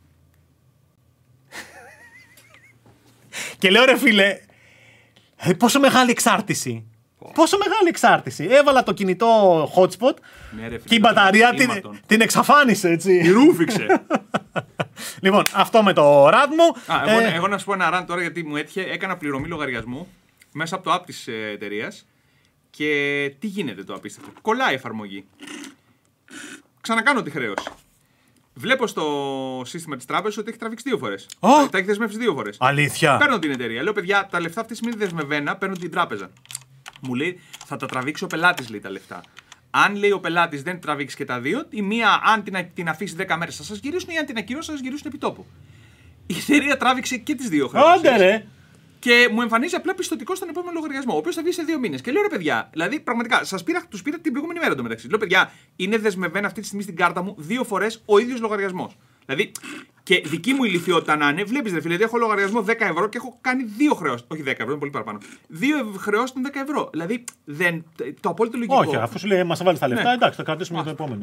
A: Και λέω, ρε φίλε, πόσο μεγάλη εξάρτηση. Πόσο μεγάλη εξάρτηση. Έβαλα το κινητό hotspot και η μπαταρία την εξαφάνισε, έτσι.
B: Η ρούφηξε.
A: Λοιπόν, αυτό με το rant μου.
B: Εγώ να σου πω ένα rant τώρα γιατί μου έτυχε. Έκανα πληρωμή λογαριασμού μέσα από το app της εταιρείας. Και τι γίνεται το απίστευτο. Κολλάει η εφαρμογή. Ξανακάνω τη χρέωση. Βλέπω στο σύστημα της τράπεζας ότι έχει τραβήξει 2 φορές.
A: Oh.
B: Τα έχει δεσμεύσει 2 φορές.
A: Αλήθεια.
B: Παίρνω την εταιρεία. Λέω, παιδιά, τα λεφτά αυτή τη στιγμή δεσμευμένα παίρνω την τράπεζα. Μου λέει, θα τα τραβήξει ο πελάτης, λέει, τα λεφτά. Αν λέει ο πελάτης δεν τραβήξει και τα δύο, η μία, αν την αφήσει 10 μέρες, θα σας γυρίσουν, ή αν την ακυρώσει, θα σας γυρίσουν επί τόπου. Η εταιρεία τράβηξε και τις δύο χρεώσεις.
A: Άντε ρε.
B: Και μου εμφανίζει απλά πιστωτικό στον επόμενο λογαριασμό, ο οποίος θα βγει σε 2 μήνες. Και λέω, ρε παιδιά, δηλαδή πραγματικά τους πήρα την προηγούμενη μέρα εντωμεταξύ. Λέω, παιδιά, είναι δεσμευμένα αυτή τη στιγμή στην κάρτα μου 2 φορές ο ίδιος λογαριασμός. Δηλαδή, και δική μου ηλικιότητα να είναι, βλέπεις ρε φίλε, έχω λογαριασμό 10 ευρώ και έχω κάνει 2 χρεώσεις. Όχι 10 ευρώ, είναι πολύ παραπάνω. 2 χρεώσεις των 10 ευρώ. Δηλαδή, το απόλυτο λογικό.
A: Όχι, αφού σου λέει, μας βάλει τα λεφτά,
B: Ναι.
A: εντάξει, θα κρατήσουμε για το επόμενο.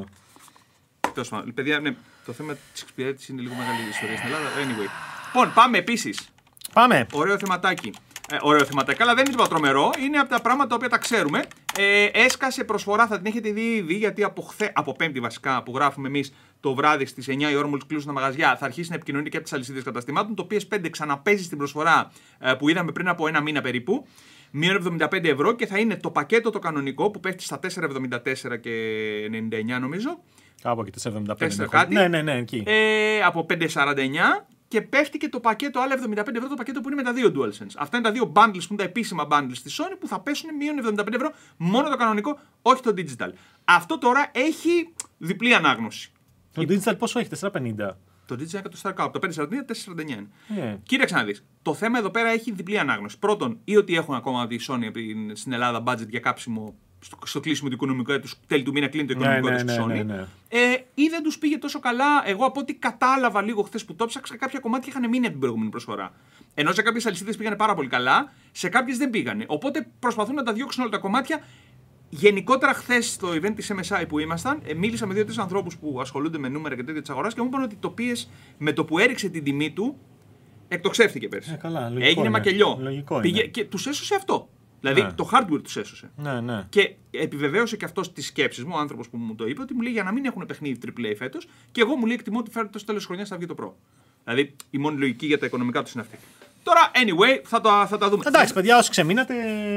B: Τέλος πάντων, παιδιά, ναι, το θέμα της εξυπηρέτησης είναι λίγο μεγάλη ιστορία στην Ελλάδα. Anyway. Λοιπόν, πάμε επίσης.
A: Πάμε.
B: Ωραίο θεματάκι. Ωραίο θεματάκι, αλλά δεν είναι τίποτα τρομερό. Είναι από τα πράγματα τα οποία τα ξέρουμε. Έσκασε προσφορά, θα την έχετε δει ήδη, γιατί από Πέμπτη βασικά που γράφουμε εμείς το βράδυ στις 9 η ώρα, μόλις κλείσουν τα μαγαζιά, θα αρχίσει να επικοινωνεί και από τις αλυσίδες καταστημάτων. Το PS5 ξαναπέζει στην προσφορά που είδαμε πριν από 1 μήνα περίπου. Μείον 75 ευρώ και θα είναι το πακέτο το κανονικό που πέφτει στα 4,74 και 99 νομίζω.
A: Κάπου εκεί, 4,75.
B: Κάτι.
A: Ναι, εκεί.
B: Από 5,49. Και πέφτει και το πακέτο άλλα 75 ευρώ, το πακέτο που είναι με τα δύο DualSense. Αυτά είναι τα δύο bundles που είναι τα επίσημα bundles της Sony που θα πέσουν μείον 75 ευρώ μόνο το κανονικό, όχι το digital. Αυτό τώρα έχει διπλή ανάγνωση.
A: Το digital πόσο έχει, 4,50.
B: Το digital είναι το Star Cup, το 5,49, 4,49.
A: Yeah.
B: Κοίταξε να δεις. Το θέμα εδώ πέρα έχει διπλή ανάγνωση. Πρώτον, ή ότι έχουν ακόμα τη Sony στην Ελλάδα budget για κάψιμο στο κλείσιμο του οικονομικού έτους, τέλη του μήνα κλείνει το οικονομικό έτους της Sony. Ή δεν τους πήγε τόσο καλά. Εγώ από ό,τι κατάλαβα λίγο χθες που το ψάξα, κάποια κομμάτια είχαν μείνει από την προηγούμενη προσφορά. Ενώ σε κάποιες αλυσίδες πήγανε πάρα πολύ καλά, σε κάποιες δεν πήγανε. Οπότε προσπαθούν να τα διώξουν όλα τα κομμάτια. Γενικότερα, χθες στο event της MSI που ήμασταν, μίλησα με 2-3 ανθρώπους που ασχολούνται με νούμερα και τέτοια της αγοράς και μου είπαν ότι το PS με το που έριξε την τιμή του, εκτοξεύτηκε πέρσι. Έγινε μακελιό. Και τους έσωσε αυτό. Δηλαδή το hardware τους έσωσε.
A: Ναι.
B: Και επιβεβαίωσε και αυτό τις σκέψεις μου, ο άνθρωπος που μου το είπε, ότι μου λέει για να μην έχουν παιχνίδι AAA φέτος, και εγώ μου λέει εκτιμώ ότι φέτος τέλος της χρονιάς θα βγει το Pro. Δηλαδή η μόνη λογική για τα οικονομικά τους είναι αυτή. Τώρα, anyway, θα τα δούμε.
A: Εντάξει, παιδιά, όσοι ξεμείνατε.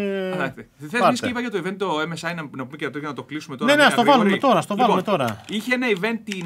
B: Θες να είπα για το event το MSI να πούμε και να το κλείσουμε τώρα.
A: Ναι, στο βάλουμε τώρα.
B: Είχε ένα event την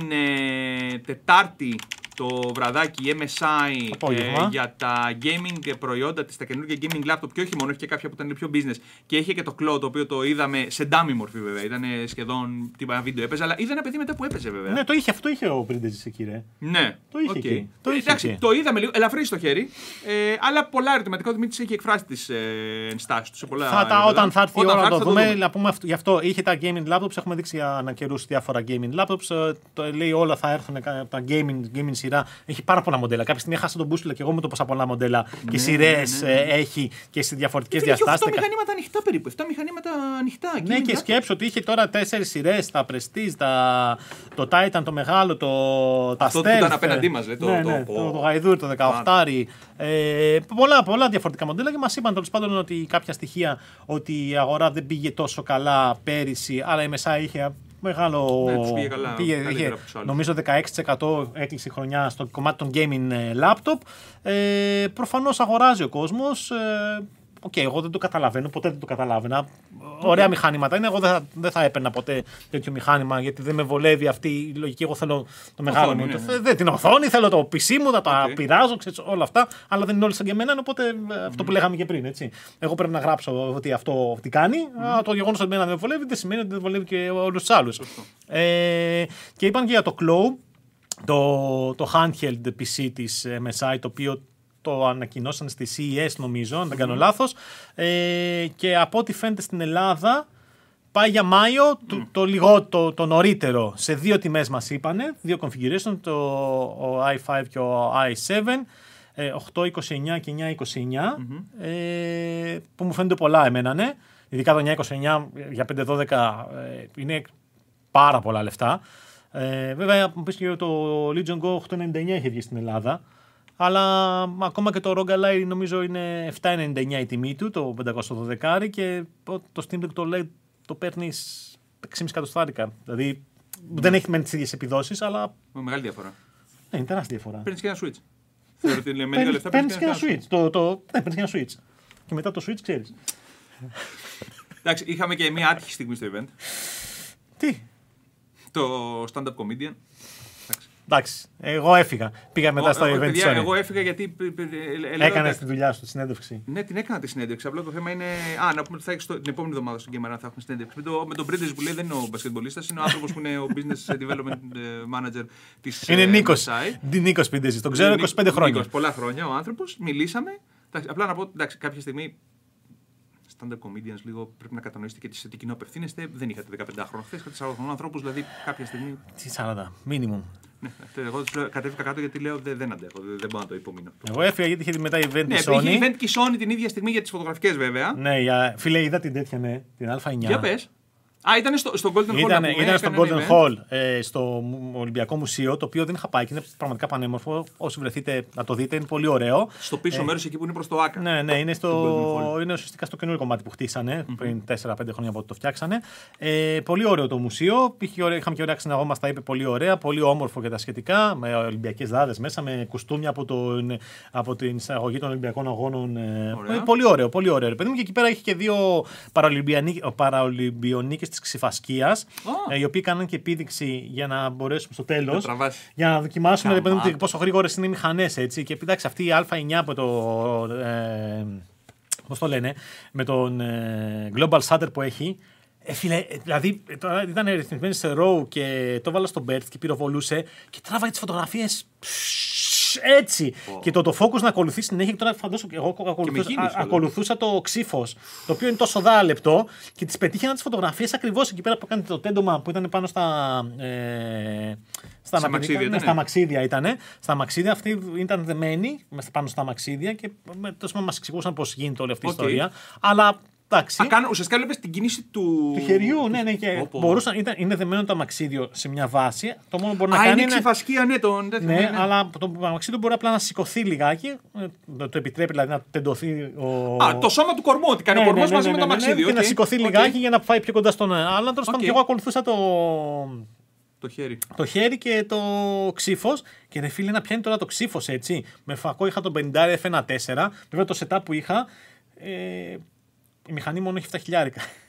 B: Τετάρτη το βραδάκι MSI για τα gaming προϊόντα της, τα καινούργια gaming laptop και όχι μόνο, έχει και κάποια που ήταν πιο business. Και είχε και το Claw, το οποίο το είδαμε σε dummy μορφή βέβαια. Ήταν σχεδόν τίποτα βίντεο έπαιζε, αλλά είδα ένα παιδί μετά που έπαιζε βέβαια.
A: Ναι, αυτό είχε ο Printage εκεί, ρε.
B: Ναι,
A: το είχε εκεί.
B: Εντάξει, το είδαμε λίγο, ελαφρύ στο χέρι, αλλά πολλά ερωτηματικά ο Δημήτρης έχει εκφράσει τις ενστάσεις του σε πολλά.
A: Όταν θα έρθει η ώρα να το δούμε, να πούμε γι' αυτό. Είχε τα gaming laptops, έχουμε δείξει ανά καιρούς διάφορα gaming laptops. Λέει όλα θα έρθουν από τα gaming σειρά. Έχει πάρα πολλά μοντέλα. Κάποια στιγμή έχασα τον μπούσουλα και εγώ με το πόσα πολλά μοντέλα και σειρές έχει και σε διαφορετικές διαστάσεις.
B: Έχει 8 μηχανήματα ανοιχτά περίπου. 7 μηχανήματα ανοιχτά.
A: Ναι, και σκέψω ότι είχε τώρα 4 σειρές. Τα Prestige, το Titan, το μεγάλο, τα
B: αυτό
A: Stealth.
B: Αυτό που ήταν απέναντί μας.
A: Το Γαϊδούρ, το 18. Πολλά διαφορετικά μοντέλα και μας είπαν τέλος πάντων ότι κάποια στοιχεία ότι η αγορά δεν πήγε τόσο καλά πέρυσι, αλλά η MSI είχε μεγάλο.
B: Ναι, τους πήγε καλά.
A: Είχε, νομίζω 16% έκλεισε η χρονιά στο κομμάτι των gaming laptop. Προφανώς αγοράζει ο κόσμος. Εγώ δεν το καταλαβαίνω, ποτέ δεν το καταλάβαινα. Ωραία μηχανήματα είναι. Εγώ δεν θα έπαιρνα ποτέ τέτοιο μηχάνημα γιατί δεν με βολεύει αυτή η λογική. Εγώ θέλω το μεγάλο μου. Δεν την οθόνη, θέλω το PC μου, θα τα πειράζω, όλα αυτά. Αλλά δεν είναι όλοι σαν και εμένα. Οπότε αυτό που λέγαμε και πριν. Έτσι. Εγώ πρέπει να γράψω ότι αυτό τι κάνει. Το γεγονός ότι εμένα δεν με βολεύει δεν σημαίνει ότι δεν βολεύει και όλους τους άλλους. Και είπαν και για το Claw, το handheld PC της MSI, το οποίο το ανακοινώσαν στη CES νομίζω, αν δεν κάνω λάθος, και από ό,τι φαίνεται στην Ελλάδα πάει για Μάιο, το νωρίτερο, σε 2 τιμές μας είπανε, 2 configuration, ο i5 και ο i7, 829 και 929, που μου φαίνονται πολλά εμένα, ναι. Ειδικά το 929 για 512 είναι πάρα πολλά λεφτά. Βέβαια, μου πεις και το Legion Go 899 είχε βγει στην Ελλάδα. Αλλά ακόμα και το ROG Ally νομίζω είναι 7,99 η τιμή του, το 512 και το Steam Deck το LED το παίρνεις 6,5 εκατοστάρικα. Δηλαδή δεν έχει μεν τις ίδιες επιδόσεις, αλλά.
B: Με μεγάλη διαφορά.
A: Ναι, είναι τεράστια διαφορά.
B: Παίρνεις και ένα Switch. Θεωρώ ότι με λίγα λεφτά
A: παίρνεις και ένα Switch. Ναι, παίρνεις και ένα Switch. Και μετά το Switch ξέρεις.
B: Εντάξει, είχαμε και μια άτυχη στιγμή στο event.
A: Τι?
B: Το stand-up comedian.
A: Εντάξει, εγώ έφυγα. Πήγα μετά στο event.
B: Παιδιά, εγώ έφυγα γιατί.
A: Έκανε τη δουλειά σου, τη συνέντευξη.
B: Ναι, την έκανα τη συνέντευξη. Απλά το θέμα είναι. Να πούμε ότι θα έχει την επόμενη εβδομάδα στον Gamer θα έχουμε συνέντευξη. Με τον Printers που λέει δεν είναι ο μπασκετμπολίστας, είναι ο άνθρωπος που είναι ο business development manager της.
A: Είναι Νίκος. Νίκος Printers, τον ξέρω 25 χρόνια.
B: Νίκος, πολλά χρόνια ο άνθρωπος. Μιλήσαμε. Απλά να πω, εντάξει, κάποια στιγμή. Stand-up comedians λίγο πρέπει να κατανοήσετε και σε τι κοινό απευθύνεστε. Δεν είχατε 15 χρόνια χθες, είχατε 40 ανθρώπους, δηλαδή κάποια στιγμή.
A: Τι 40, minimum.
B: Ναι, εγώ τους λέω, κατέβηκα κάτω γιατί λέω δεν αντέχω, δεν μπορώ να το υπομείνω.
A: Εγώ έφυγα γιατί είχε μετά event
B: ναι,
A: η Sony.
B: Είχε event και η Sony την ίδια στιγμή για τις φωτογραφικές βέβαια.
A: Ναι, φίλε, είδα την τέτοια, ναι, την Α9.
B: Για πες. Ήταν στο Golden Hall.
A: Ήταν στο Golden Hall, στο Ολυμπιακό Μουσείο, το οποίο δεν είχα πάει και είναι πραγματικά πανέμορφο. Όσοι βρεθείτε να το δείτε, είναι πολύ ωραίο.
B: Στο πίσω μέρος εκεί που είναι προς το ΆΚΑ.
A: Ναι, είναι ουσιαστικά στο καινούριο κομμάτι που χτίσανε πριν 4-5 χρόνια από ότι το φτιάξανε. Πολύ ωραίο το μουσείο. Είχαμε και ωραία ξεναγό, μας τα είπε πολύ ωραία, πολύ όμορφο και τα σχετικά. Με Ολυμπιακές δάδες μέσα, με κουστούμια από την εισαγωγή των Ολυμπιακών Αγώνων. Πολύ ωραίο, πολύ ωραίο. Και εκεί πέρα είχε και 2 παραολυμπιονίκες της Ξηφασκίας, οι οποίοι κάναν και επίδειξη για να μπορέσουμε στο τέλος για να δοκιμάσουμε πόσο γρήγορες είναι οι μηχανές. Έτσι. Και εντάξει, αυτή η Α9 από το. Πώς το λένε, με τον Global Shutter που έχει. Φίλε, δηλαδή ήταν ρυθμισμένη σε RAW και το βάλα στο BERT και πυροβολούσε και τράβαγε τις φωτογραφίες. Έτσι. Και το focus να ακολουθεί συνέχεια. Τώρα φαντάζομαι και εγώ ακολουθούσα το ξύφος, το οποίο είναι τόσο δάλεπτο και τις πετύχαινα τις φωτογραφίες ακριβώς εκεί πέρα που έκανε το τέντομα που ήταν πάνω στα μαξίδια. Στα μαξίδια αυτοί ήταν δεμένοι πάνω στα μαξίδια και μας εξηγούσαν πώς γίνεται όλη αυτή η ιστορία. Αλλά.
B: Ουσιαστικά βλέπεις την κίνηση του
A: χεριού, ναι, και είναι δεμένο το αμαξίδιο σε μια βάση. Το μόνο που μπορεί να κάνει.
B: Είναι ξυφασκία, ναι,
A: αλλά το αμαξίδιο μπορεί απλά να σηκωθεί λιγάκι. Το επιτρέπει δηλαδή να τεντωθεί.
B: Το σώμα του κορμού, ότι κάνει ο κορμός μαζί με το αμαξίδιο.
A: Και να σηκωθεί λιγάκι για να πάει πιο κοντά στον άλλον. Τέλος πάντων, και εγώ ακολουθούσα το χέρι και το ξύφος. Και ρε φίλε, να πιάνει τώρα το ξύφος έτσι. Με φακό είχα τον 50 F1.4. Βέβαια το setup που είχα. Η μηχανή μόνο έχει 7.000.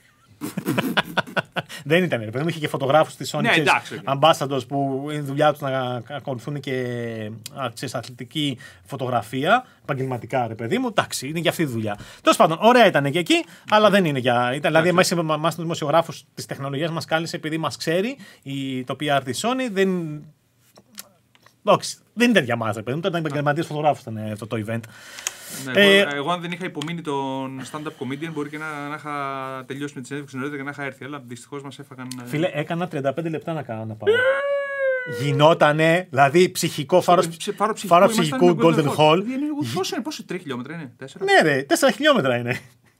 A: Δεν ήταν, ρε παιδί μου, είχε και φωτογράφους της Sony, ambassadors που είναι δουλειά τους να ακολουθούν και αθλητική φωτογραφία, επαγγελματικά, ρε παιδί μου. Εντάξει, είναι για αυτή τη δουλειά. Τέλος πάντων, ωραία ήταν και εκεί, αλλά δεν είναι για. Δηλαδή, εμάς τους δημοσιογράφους της τεχνολογίας μας κάλεσε επειδή μας ξέρει το PR της Sony. Δεν ήταν για μας, ρε παιδί μου, ήταν επαγγελματίες φωτογράφους αυτό το event.
B: Ναι, εγώ αν δεν είχα υπομείνει τον stand-up comedian, μπορεί και να είχα τελειώσει με τη συνέντευξη νωρίτερα και να είχα έρθει. Αλλά δυστυχώς μας έφαγαν.
A: Φίλε, έκανα 35 λεπτά να πάω. Γινότανε, δηλαδή ψυχικό φάρο ψυχικού Golden Hall.
B: Πόσο 3 χιλιόμετρα είναι, 4?
A: Ναι, ρε, 4 χιλιόμετρα είναι.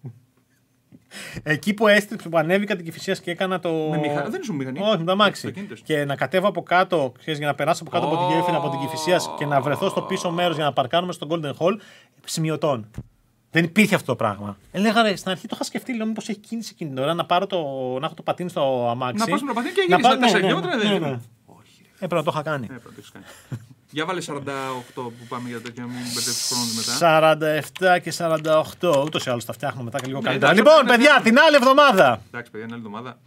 A: Εκεί που έστριψε, που ανέβηκα την Κηφισίας και έκανα το.
B: Δεν ήσουν μηχανή.
A: Όχι, με το αμάξι. Και να κατέβω από κάτω, για να περάσω από κάτω από την γέφυρα από την Κηφισίας και να βρεθώ στο πίσω μέρος για να παρκάρουμε στο Golden Hall, σημειωτών. Δεν υπήρχε αυτό το πράγμα. Έλεγα ρε, στην αρχή το είχα σκεφτεί, λέω μήπως έχει κίνηση εκείνη την ώρα να έχω το πατίνι στο αμάξι.
B: Να πας με το πατίνι και γυρίσεις τα 4 χιλιόμετρα, δεν είναι.
A: Όχι. Έπρεπε να το είχα κάνει.
B: Για βάλε 48 που πάμε για το και να μην μπερδεύεις χρόνο μετά.
A: 47 και 48. Ούτως ή άλλως τα φτιάχνω μετά και λίγο καλύτερα. Λοιπόν, παιδιά, την άλλη εβδομάδα.
B: Εντάξει, παιδιά, την άλλη εβδομάδα.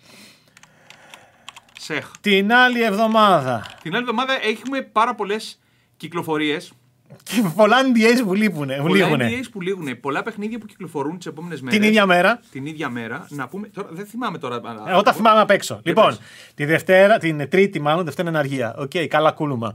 A: Την άλλη εβδομάδα.
B: Την άλλη εβδομάδα έχουμε πάρα πολλές κυκλοφορίες.
A: Και πολλά NDAs που λείπουν.
B: Πολλά NDAs που λείπουν. Πολλά παιχνίδια που κυκλοφορούν τις επόμενες μέρες.
A: Την ίδια μέρα.
B: Να πούμε. Τώρα, δεν θυμάμαι τώρα.
A: Εγώ τα θυμάμαι απ' έξω. Λοιπόν, την Τρίτη, μάλλον, Δευτέρα εναργία. Οκ, καλά κούλουμα.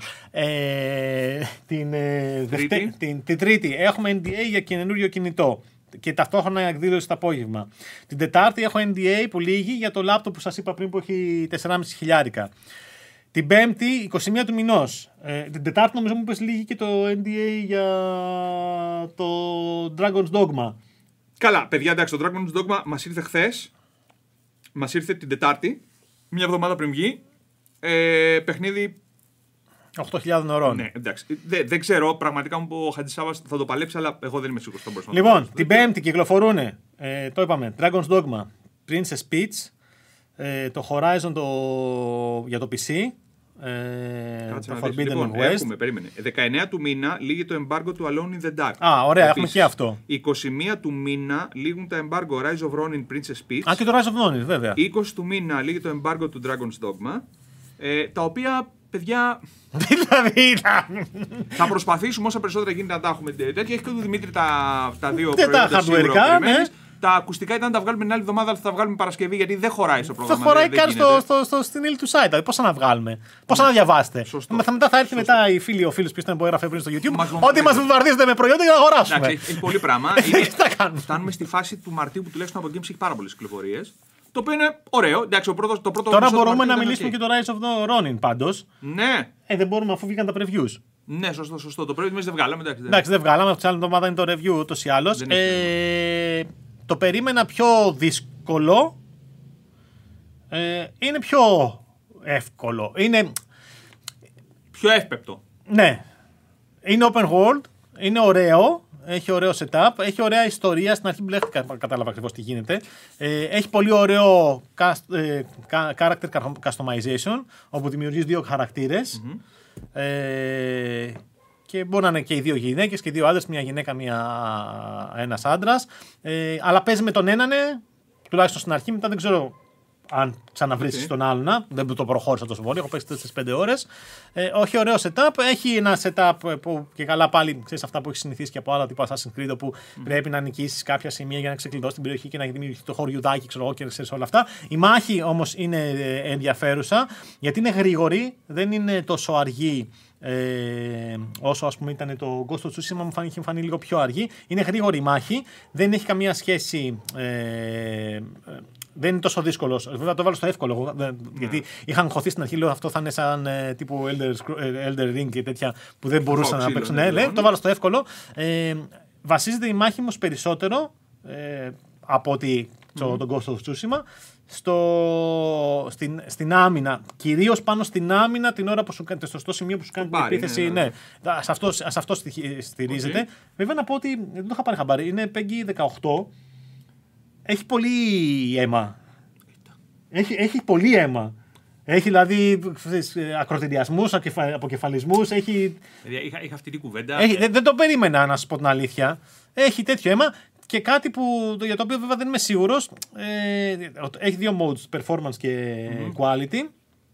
A: Την Τρίτη έχουμε NDA για καινούριο κινητό. Και ταυτόχρονα εκδήλωση το απόγευμα. Την Τετάρτη έχω NDA που λύγει για το λάπτοπ που σας είπα πριν που έχει 4.500. Την Πέμπτη, 21 του μηνός. Την Τετάρτη νομίζω μου πες λίγη και το NDA για το Dragon's Dogma.
B: Καλά, παιδιά, εντάξει, το Dragon's Dogma μας ήρθε χθες. Μας ήρθε την Τετάρτη, μια εβδομάδα πριν βγει. Παιχνίδι
A: 8.000 ωρών.
B: Ναι, εντάξει. Δεν ξέρω, πραγματικά μου ο Χατζησάβας θα το παλέψει, αλλά εγώ δεν είμαι σίγουρος.
A: Λοιπόν, την Πέμπτη κυκλοφορούν, το είπαμε, Dragon's Dogma, Princess Peach, το Horizon για το PC, το Forbidden West.
B: Περίμενε. 19 του μήνα λύγει το embargo του Alone in the Dark.
A: Ωραία, έχουμε και αυτό.
B: 21 του μήνα λύγουν τα embargo Rise of Ronin, Princess Peach.
A: Και το Rise of Ronin, βέβαια.
B: 20 του μήνα λύγει το embargo του Dragon's Dogma. Τα οποία παιδιά.
A: Δηλαδή.
B: Θα προσπαθήσουμε όσα περισσότερα γίνεται να τα έχουμε τέτοια. Έχει και ο Δημήτρη τα δύο
A: Και τα hardware, ναι.
B: Τα ακουστικά ήταν να τα βγάλουμε την άλλη εβδομάδα, αλλά θα τα βγάλουμε Παρασκευή γιατί δεν χωράει στο πρόγραμμα.
A: Δεν χωράει καν στην ύλη του site. Πώς να βγάλουμε, πώς να διαβάσετε. Μετά θα έρθει μετά ο φίλος που ήταν που έγραφε πριν στο YouTube ότι μας βομβαρδίζετε με προϊόντα για να αγοράσουμε.
B: Έχει πολύ πράγμα. Φτάνουμε στη φάση του Μαρτίου που τουλάχιστον από Games έχει πάρα πολλές κυκλοφορίες. Το οποίο είναι ωραίο. Εντάξει, το πρώτο
A: τώρα μπορούμε να μιλήσουμε και το Rise of the Ronin πάντως.
B: Ναι.
A: Δεν μπορούμε αφού βγήκαν τα previews.
B: Ναι, σωστό. Το preview εμείς δεν βγάλαμε.
A: Εντάξει, δεν βγάλαμε. Από την άλλη εβδομάδα είναι το review ούτως ή άλλως. Το περίμενα πιο δύσκολο. Είναι πιο εύκολο. Είναι
B: πιο εύπεπτο.
A: Ναι. Είναι open world. Είναι ωραίο. Έχει ωραίο setup. Έχει ωραία ιστορία. Στην αρχή μπλέχτηκα, κατάλαβα ακριβώς τι γίνεται. Έχει πολύ ωραίο character customization, όπου δημιουργείς δύο χαρακτήρες. Και μπορεί να είναι και οι δύο γυναίκες και οι δύο άντρες, μια γυναίκα, ένας άντρας. Αλλά παίζει με τον έναν, τουλάχιστον στην αρχή, μετά δεν ξέρω αν ξαναβρίσκεις τον άλλον. Δεν το προχώρησα τόσο πολύ, έχω παίξει 4-5 ώρες. Όχι, ωραίο setup. Έχει ένα setup που και καλά πάλι ξέρεις αυτά που έχει συνηθίσει και από άλλα τύπου Assassin's Creed, όπου πρέπει να νικήσεις κάποια σημεία για να ξεκλειδώσεις την περιοχή και να δημιουργηθεί το χωριουδάκι, ξέρω εγώ, και ξέρεις όλα αυτά. Η μάχη όμως είναι ενδιαφέρουσα γιατί είναι γρήγορη, δεν είναι τόσο αργή. Όσο ας πούμε ήταν το Ghost of Tsushima, μου είχε φανεί λίγο πιο αργή. Είναι γρήγορη η μάχη, δεν έχει καμία σχέση. Δεν είναι τόσο δύσκολο. Βέβαια το βάλω στο εύκολο. Γιατί είχαν χωθεί στην αρχή, λέω αυτό θα είναι σαν τύπου Elder Ring και τέτοια που δεν μπορούσαν να παίξουν. Ναι, το βάλω στο εύκολο. Βασίζεται η μάχη όμως περισσότερο από ότι τον Ghost of Tsushima στην άμυνα. Κυρίως πάνω στην άμυνα την ώρα που σου κάνει το σωστό σημείο που σου κάνει την επίθεση. Ναι. Σε αυτό στηρίζεται. Βέβαια να πω ότι δεν το είχα πάρει χαμπάρι. Είναι PEGI 18. Έχει πολύ αίμα. Έχει πολύ αίμα. Έχει δηλαδή ακροτηριασμούς, αποκεφαλισμούς.
B: Είχα αυτή την κουβέντα.
A: Δεν το περίμενα, να σας πω την αλήθεια. Έχει τέτοιο αίμα και κάτι για το οποίο βέβαια δεν είμαι σίγουρος. Έχει δύο modes, performance και quality.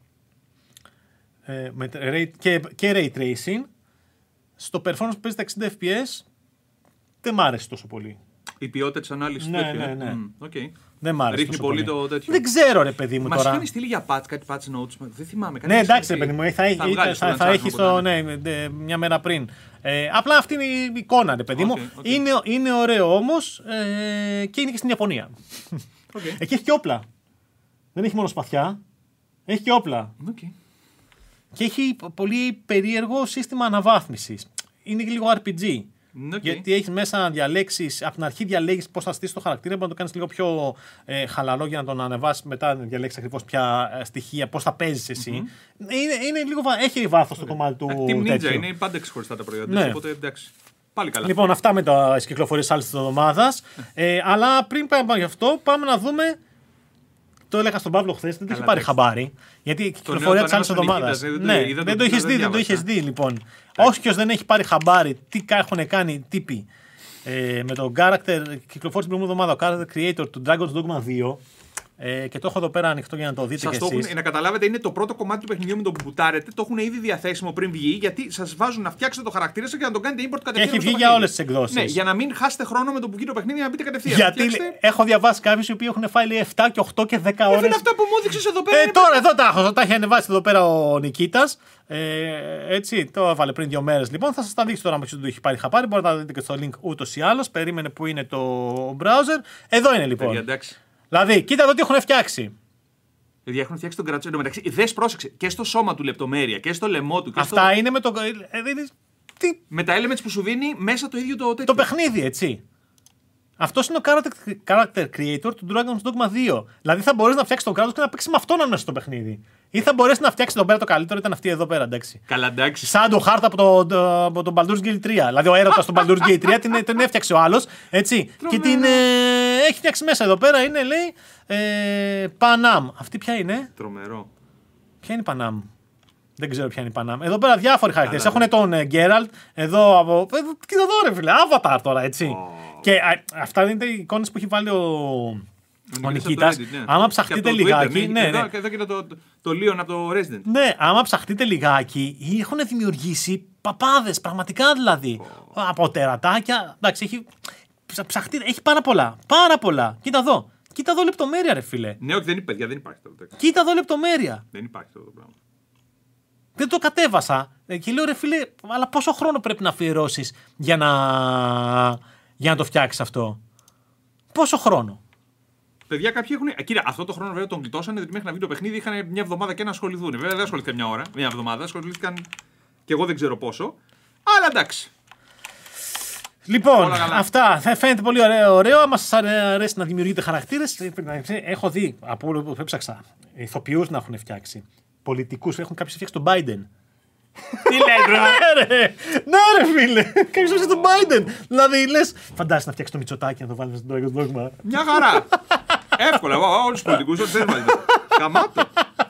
A: Και ray tracing. Στο performance που παίζει τα 60 fps δεν μ' άρεσε τόσο πολύ.
B: Η ποιότητα της ανάλυσης.
A: Ναι.
B: Okay.
A: Δεν μ' άρεσε.
B: Ρίχνει πολύ το τέτοιο.
A: Δεν ξέρω, ρε παιδί μου τώρα.
B: Μας είχαν στείλει για κάτι patch notes. Δεν θυμάμαι.
A: Ναι, εντάξει, ρε παιδί μου. Θα έχει μια μέρα πριν. Απλά αυτή είναι η εικόνα, ρε παιδί μου. Είναι ωραίο όμως και είναι και στην Ιαπωνία. Εκεί έχει και όπλα. Δεν έχει μόνο σπαθιά. Έχει και όπλα. Και έχει πολύ περίεργο σύστημα αναβάθμισης. Είναι και λίγο RPG. Γιατί έχεις μέσα να διαλέξεις, από την αρχή διαλέγεις πώς θα στήσεις το χαρακτήρα, μπορεί να το κάνεις λίγο πιο χαλαρό για να τον ανεβάσεις, μετά να διαλέξεις ακριβώς ποια στοιχεία, πώς θα παίζεις εσύ. Είναι λίγο, έχει βάθος το κομμάτι του
B: Team Ninja,
A: τέτοιου.
B: είναι πάντα ξεχωριστά τα προϊόντα, οπότε εντάξει. Πάλι καλά.
A: Λοιπόν, αυτά με τις κυκλοφορίες άλλης της εβδομάδας. Αλλά πριν πάμε γι' αυτό, πάμε να δούμε. Το έλεγα στον Παύλο χθες, δεν το είχε πάρει χαμπάρι. Γιατί η κυκλοφορία της άλλης εβδομάδας. Ναι, δεν το είχες δει λοιπόν. Όποιος δεν έχει πάρει χαμπάρι, τι έχουν κάνει τύποι με τον character, κυκλοφόρησε την προηγούμενη εβδομάδα ο character creator του Dragon's Dogma 2. Και το έχω εδώ πέρα ανοιχτό για να το δείτε κι εσείς.
B: Να καταλάβετε, είναι το πρώτο κομμάτι του παιχνιδιού με το που μπουτάρετε. Το έχουν ήδη διαθέσιμο πριν βγει, γιατί σας βάζουν να φτιάξετε το χαρακτήρα σας και να τον κάνετε import κατευθείαν.
A: Και έχει βγει για όλες τις εκδόσεις.
B: Ναι, για να μην χάσετε χρόνο με το που βγει το παιχνίδι να μπείτε κατευθείαν.
A: Γιατί έχω διαβάσει κάποιους οι οποίοι έχουν φάει 7 και 8 και 10 ώρες.
B: Είναι αυτά που μου έδειξες εδώ πέρα.
A: Τώρα εδώ τα έχω. Τα έχει ανεβάσει εδώ πέρα ο Νικήτας. Έτσι, το έβαλε πριν 2 μέρες. Λοιπόν, θα σας τα δείξω τώρα αν δεν το έχει πάρει χαπάρι. Μπορείτε να τα δείτε και στο link ούτως ή άλλως. Περίμενε που είναι το browser. Εδώ είναι λοιπόν. Δηλαδή, κοίτα εδώ τι έχουν φτιάξει.
B: Δηλαδή έχουν φτιάξει τον κρατσό. Μεταξύ, δες, πρόσεξε, και στο σώμα του λεπτομέρεια και στο λαιμό του. Και
A: αυτά είναι με το.
B: Με τα elements που σου δίνει μέσα το ίδιο το τέτοιο.
A: Το παιχνίδι, έτσι. Αυτός είναι ο character creator του Dragon's Dogma 2. Δηλαδή θα μπορείς να φτιάξεις τον Kratos και να παίξεις με αυτόν μέσα στο παιχνίδι. Ή θα μπορέσει να φτιάξει εδώ πέρα το καλύτερο, ήταν αυτή εδώ πέρα, εντάξει.
B: Καλά, εντάξει.
A: Σαν το χάρτα από τον Baldur's Gate 3. Δηλαδή ο έρωτας του Baldur's Gate 3 την έφτιαξε ο άλλος. Έτσι. Και την έχει φτιάξει μέσα εδώ πέρα. Είναι, λέει, Panam. Αυτή ποια είναι?
B: Τρομερό.
A: Ποια είναι η Panam? Δεν ξέρω ποια είναι η Panam. Εδώ πέρα διάφοροι χαρακτήρες. Έχουν τον Geralt. Εδώ από. Κοίτα εδώ, ρε φίλε. Avatar τώρα, έτσι. Και αυτά είναι οι εικόνες που έχει βάλει Ο Νικήτας.
B: Ναι.
A: Άμα ψαχτείτε λιγάκι.
B: Ναι. Εδώ και το Leon από το Resident.
A: Ναι, άμα ψαχτείτε λιγάκι, έχουν δημιουργήσει παπάδες, πραγματικά δηλαδή. Από τερατάκια. Εντάξει, έχει πάρα πολλά. Πάρα πολλά. Κοίτα εδώ λεπτομέρεια, ρε φίλε.
B: Ναι, όχι, δεν υπάρχει αυτό.
A: Κοίτα εδώ λεπτομέρεια.
B: Δεν υπάρχει αυτό το πράγμα.
A: Δεν το κατέβασα και λέω, ρε φίλε, αλλά πόσο χρόνο πρέπει να αφιερώσεις για να το φτιάξεις αυτό. Πόσο χρόνο.
B: Παιδιά, κάποιοι έχουν. Κοίτα, αυτό το χρόνο βέβαια τον γλιτώσανε, γιατί μέχρι να βγει το παιχνίδι είχαν μια εβδομάδα και να ασχοληθούν. Βέβαια δεν ασχολήθηκαν μια ώρα, μια εβδομάδα, ασχολήθηκαν και εγώ δεν ξέρω πόσο. Αλλά εντάξει.
A: Λοιπόν, αυτά. Θα φαίνεται πολύ ωραίο. Άμα σας αρέσει να δημιουργείτε χαρακτήρες, έχω δει από όλο που έψαξα ηθοποιούς να έχουν φτιάξει. Πολιτικούς, έχουν κάποιοι φτιάξει τον Biden. Τι λες, ρε! Ναι, ρε φίλε! Κάποιος φτιάξει τον Biden! Δηλαδή, λες, φαντάζεσαι να φτιάξει το Μητσοτάκη να το βάλει στον Dragon's Dogma.
B: Μια χαρά! Εύκολα, όλους τους πολιτικούς, ό,τι θες μαζί. Καμάτο!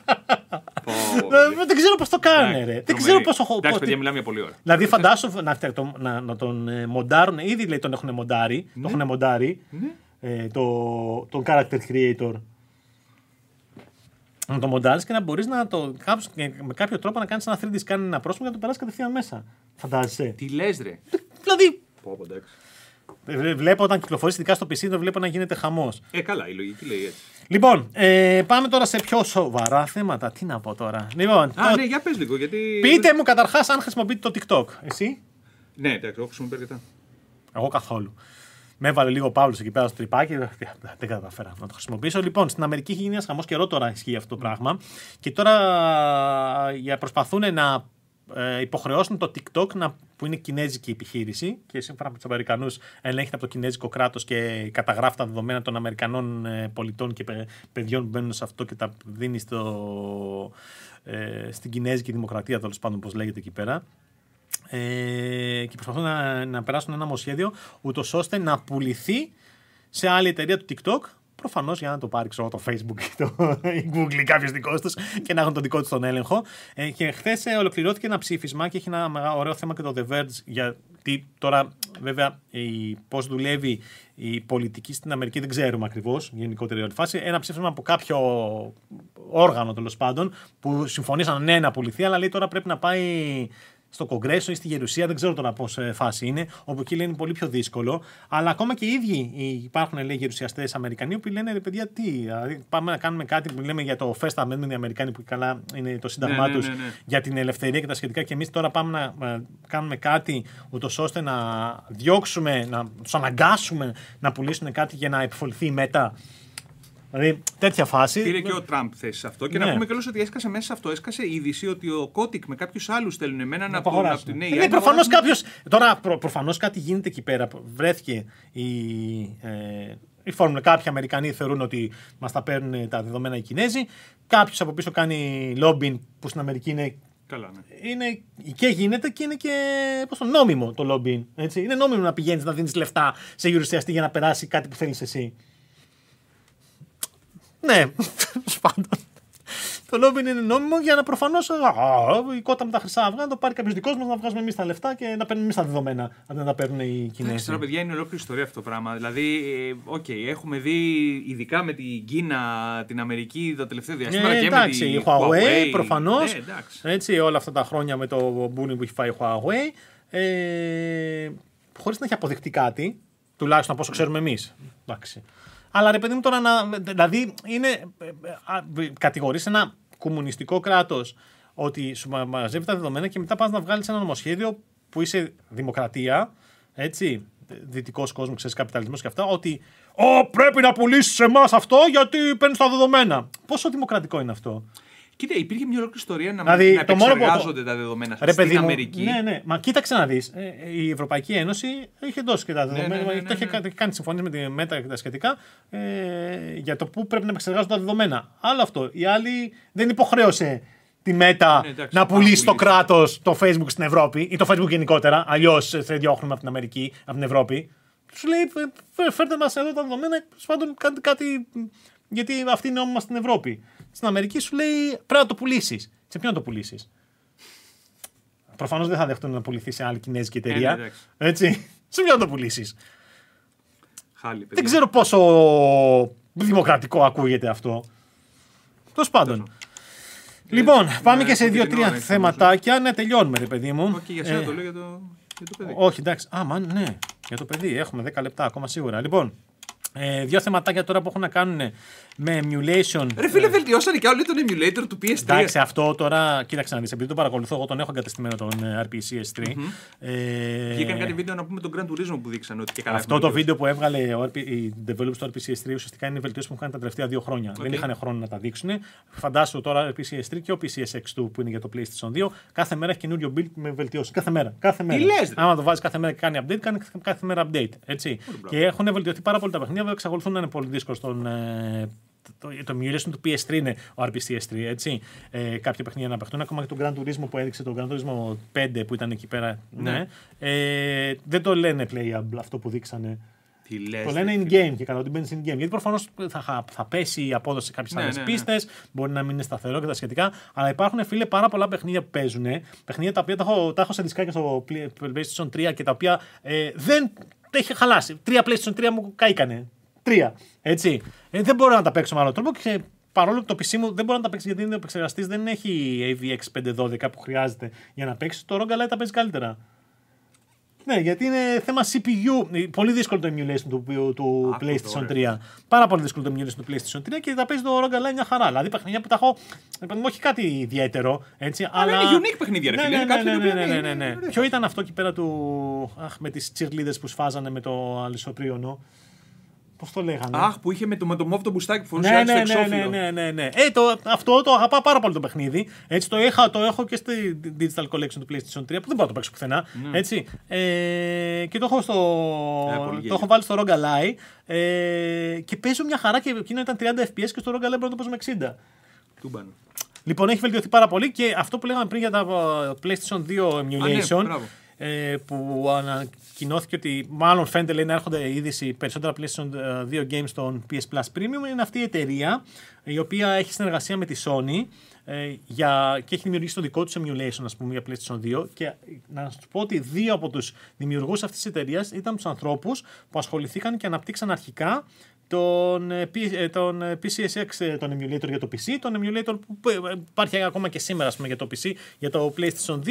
A: Δεν ξέρω πώς το κάνουν, ρε. Δεν ξέρω πόσο.
B: Εντάξει, παιδιά, μιλάμε για πολλή ώρα.
A: Δηλαδή, φαντάσου να τον μοντάρουν. Ήδη λέει τον έχουν μοντάρει. Το έχουν μοντάρει. Τον character creator. Να το μοντάρεις και να μπορείς με κάποιο τρόπο να κάνεις ένα 3D scan ένα πρόσωπο και να το περάσεις κατευθείαν μέσα. Φαντάζεσαι.
B: Τι λες, ρε.
A: Δηλαδή.
B: Εντάξει.
A: Βλέπω όταν κυκλοφορείς ειδικά στο PC, το βλέπω να γίνεται χαμός.
B: Καλά, η λογική λέει έτσι.
A: Λοιπόν, πάμε τώρα σε πιο σοβαρά θέματα. Τι να πω τώρα. Λοιπόν,
B: ναι, για πες λίγο, γιατί.
A: Πείτε μου καταρχάς αν χρησιμοποιείτε το TikTok. Εσύ.
B: Ναι, εντάξει, εγώ χρησιμοποιώ αρκετά.
A: Εγώ καθόλου. Με έβαλε λίγο ο Παύλος εκεί πέρα στο τρυπάκι. Δεν καταφέρα να το χρησιμοποιήσω. Λοιπόν, στην Αμερική έχει γίνει ένα χαμός καιρό τώρα ισχύει αυτό το πράγμα. Και τώρα προσπαθούν να υποχρεώσουν το TikTok που είναι κινέζικη επιχείρηση και σύμφωνα με τους Αμερικανούς ελέγχεται από το κινέζικο κράτος και καταγράφει τα δεδομένα των Αμερικανών πολιτών και παιδιών που μπαίνουν σε αυτό και τα δίνει στην κινέζικη δημοκρατία, τέλος πάντων, όπως λέγεται εκεί πέρα. Και προσπαθούν να περάσουν ένα νομοσχέδιο ούτως ώστε να πουληθεί σε άλλη εταιρεία του TikTok. Προφανώς για να το πάρει το Facebook ή το Google ή κάποιος δικός τους και να έχουν τον δικό τους τον έλεγχο. Και χθες ολοκληρώθηκε ένα ψήφισμα και έχει ένα ωραίο θέμα και το The Verge, γιατί τώρα βέβαια πώς δουλεύει η πολιτική στην Αμερική δεν ξέρουμε ακριβώς, γενικότερη φάση. Ένα ψήφισμα από κάποιο όργανο τέλος πάντων που συμφωνήσαν ναι να πουληθεί, αλλά λέει τώρα πρέπει να πάει στο Κογκρέσο ή στη Γερουσία, δεν ξέρω τώρα πώς φάση είναι, όπου εκεί λένε πολύ πιο δύσκολο. Αλλά ακόμα και οι ίδιοι υπάρχουν, λέει, γερουσιαστές Αμερικανοί που λένε ρε παιδιά, τι, δηλαδή, πάμε να κάνουμε κάτι που λέμε για το First Amendment οι Αμερικάνοι που καλά είναι το σύνταγμά τους για την ελευθερία και τα σχετικά. Και εμείς τώρα πάμε να κάνουμε κάτι ούτως ώστε να διώξουμε, να τους αναγκάσουμε να πουλήσουν κάτι για να επιφοληθεί η Μέτα. Δηλαδή, τέτοια φάση.
B: Πήρε και ο Τραμπ θέση σε αυτό. Και να πούμε καλώς ότι έσκασε μέσα σε αυτό. Έσκασε η είδηση ότι ο Κότικ με κάποιους άλλους στέλνουν εμένα να
A: απογοράσουν. Ναι, προφανώς κάποιος. Τώρα, προφανώς κάτι γίνεται εκεί πέρα. Βρέθηκε η φόρμουλα. Κάποιοι Αμερικανοί θεωρούν ότι μας τα παίρνουν τα δεδομένα οι Κινέζοι. Κάποιος από πίσω κάνει lobbying που στην Αμερική είναι.
B: Καλά, ναι.
A: Είναι και γίνεται και είναι και νόμιμο το lobbying. Έτσι. Είναι νόμιμο να πηγαίνεις να δίνεις λεφτά σε γερουσιαστή για να περάσει κάτι που θέλεις εσύ. Ναι, πάντων. Το lobbying είναι νόμιμο για να προφανώς η κότα με τα χρυσά αυγά να το πάρει κάποιος δικός μας, να βγάζουμε εμείς τα λεφτά και να παίρνουμε εμείς τα δεδομένα, αντί να τα παίρνουν οι Κινέζοι.
B: Τώρα, παιδιά, είναι ολόκληρη ιστορία αυτό το πράγμα. Δηλαδή, έχουμε δει ειδικά με την Κίνα, την Αμερική το τελευταίο διάστημα.
A: Εντάξει, η Huawei προφανώς. Έτσι, όλα αυτά τα χρόνια με το bullying που έχει φάει η Huawei. Χωρίς να έχει αποδειχτεί κάτι, τουλάχιστον από όσο ξέρουμε εμείς. Εντάξει. Αλλά ρε παιδί μου τώρα, δηλαδή κατηγορείς ένα κομμουνιστικό κράτος ότι σου μαζεύει τα δεδομένα και μετά πας να βγάλεις ένα νομοσχέδιο που είσαι δημοκρατία, έτσι, δυτικός κόσμος, ξέρεις, καπιταλισμός και αυτά, ότι πρέπει να πουλήσεις εμάς αυτό γιατί παίρνεις τα δεδομένα. Πόσο δημοκρατικό είναι αυτό?
B: Κοίτα, υπήρχε μια ολόκληρη ιστορία να επεξεργάζονται τα δεδομένα στην Αμερική.
A: Ναι. Μα κοίταξε να δεις. Η Ευρωπαϊκή Ένωση είχε δώσει και τα δεδομένα. Το είχε κάνει συμφωνίες με τη Μέτα και τα σχετικά για το πού πρέπει να επεξεργάζονται τα δεδομένα. Άλλο αυτό. Η άλλη δεν υποχρέωσε τη Μέτα να πουλήσει το κράτος το Facebook στην Ευρώπη ή το Facebook γενικότερα. Αλλιώς θα διώχνουμε από την Αμερική, από την Ευρώπη. Σου λέει, φέρτε μας εδώ τα δεδομένα, πάντων κάντε κάτι. Γιατί αυτή είναι νόμιμα στην Ευρώπη. Στην Αμερική σου λέει πρέπει να το πουλήσεις. Σε ποιον να το πουλήσεις? Προφανώς δεν θα δεχτούν να πουληθεί σε άλλη κινέζικη εταιρεία. Έτσι. Σε ποιον να το πουλήσεις?
B: Χάλι,
A: δεν ξέρω δημοκρατικό ακούγεται αυτό. Τέλος πάντων. Λοιπόν, πάμε και σε 2-3 θεματάκια. Ναι, τελειώνουμε, ρε παιδί μου.
B: Όχι, για σένα το λέω για το παιδί.
A: Όχι, εντάξει. Ναι, για το παιδί. Έχουμε 10 λεπτά ακόμα σίγουρα. Λοιπόν, 2 θεματάκια τώρα που έχουν να κάνουν με emulation.
B: Ρε φίλε, βελτιώσανε και άλλο τον emulator του PS3.
A: Εντάξει, αυτό τώρα, κοίταξε να δεις, επειδή το παρακολουθώ, εγώ τον έχω εγκατεστημένο τον RPCS3.
B: Βγήκαν κάτι βίντεο να πούμε τον Gran Turismo που δείξανε ότι και καλά.
A: Αυτό το βίντεο που έβγαλε οι developers του RPCS3 ουσιαστικά είναι η βελτίωση που έχουν κάνει τα τελευταία 2 χρόνια. Δεν είχαν χρόνο να τα δείξουν. Φαντάσου τώρα RPCS3 και ο PCSX2 που είναι για το PlayStation 2, κάθε μέρα έχει καινούριο build με βελτιώσει. Κάθε μέρα.
B: Τι λες,
A: άμα το βάζει κάθε μέρα και κάνει update, κάνει κάθε μέρα update. Έτσι. Και έχουν βελτιωθεί πάρα πολύ τα παιχνίδια, βέβαια εξακολουθούν να είναι πολύ δύσκολο στον. Το emulation του PS3 είναι ο RPCS3, έτσι. Κάποια παιχνίδια να παιχτούν. Ακόμα και το Gran Turismo που έδειξε, το Gran Turismo 5 που ήταν εκεί πέρα. Ναι. Δεν το λένε playable αυτό που δείξανε. Το λένε in-game και κατά ότι μπαίνει in-game. Γιατί προφανώς θα πέσει η απόδοση σε κάποιες άλλες πίστες, μπορεί να μην είναι σταθερό και τα σχετικά. Αλλά υπάρχουν, φίλε, πάρα πολλά παιχνίδια που παίζουν. Παιχνίδια τα οποία τα έχω σε δισκάκια στο PlayStation 3 και τα οποία δεν τα είχε χαλάσει. 3 PlayStation 3 μου κάηκανε. 3. Έτσι. Δεν μπορώ να τα παίξω με άλλο τρόπο και παρόλο που το PC μου δεν μπορεί να τα παίξει γιατί είναι ο επεξεργαστής, δεν έχει AVX 512 που χρειάζεται για να παίξει. Το ROG Ally τα παίζει καλύτερα. Ναι, γιατί είναι θέμα CPU. Πολύ δύσκολο το emulation του PlayStation 3. Πάρα πολύ δύσκολο το emulation του PlayStation 3 και τα παίζει το ROG Ally μια χαρά. Δηλαδή παιχνίδια που τα έχω. Όχι κάτι ιδιαίτερο. Έτσι, αλλά
B: είναι unique παιχνίδια, ρε φίλε.
A: Ναι. Ποιο ήταν αυτό εκεί πέρα του. Με τις cheerleaders που σφάζανε με το αλυσοπρίωνο. Πώς το λέγανε.
B: Που είχε με το μόβ το μπουστάκι που φορούσε στο εξώφυλλο.
A: Ναι. Αυτό το αγαπάω πάρα πολύ το παιχνίδι. Έτσι, το έχω και στη Digital Collection του PlayStation 3 που δεν μπορώ να το παίξω πουθενά. Έτσι. Και το έχω βάλει στο ROG Ally και παίζω μια χαρά και εκείνο ήταν 30 FPS και στο ROG Ally μπορώ να το παίζω με 60. Λοιπόν, έχει βελτιωθεί πάρα πολύ και αυτό που λέγαμε πριν για τα PlayStation 2 emulation. Που ανακοινώθηκε ότι μάλλον φαίνεται λέει, να έρχονται είδηση περισσότερα PlayStation 2 games στον PS Plus Premium. Είναι αυτή η εταιρεία η οποία έχει συνεργασία με τη Sony και έχει δημιουργήσει το δικό του emulation ας πούμε, για PlayStation 2 και να σου πω ότι 2 από τους δημιουργούς αυτής της εταιρείας ήταν τους ανθρώπους που ασχοληθήκαν και αναπτύξαν αρχικά τον PCSX, τον emulator για το PC, τον emulator που υπάρχει ακόμα και σήμερα ας πούμε, για το PC, για το PlayStation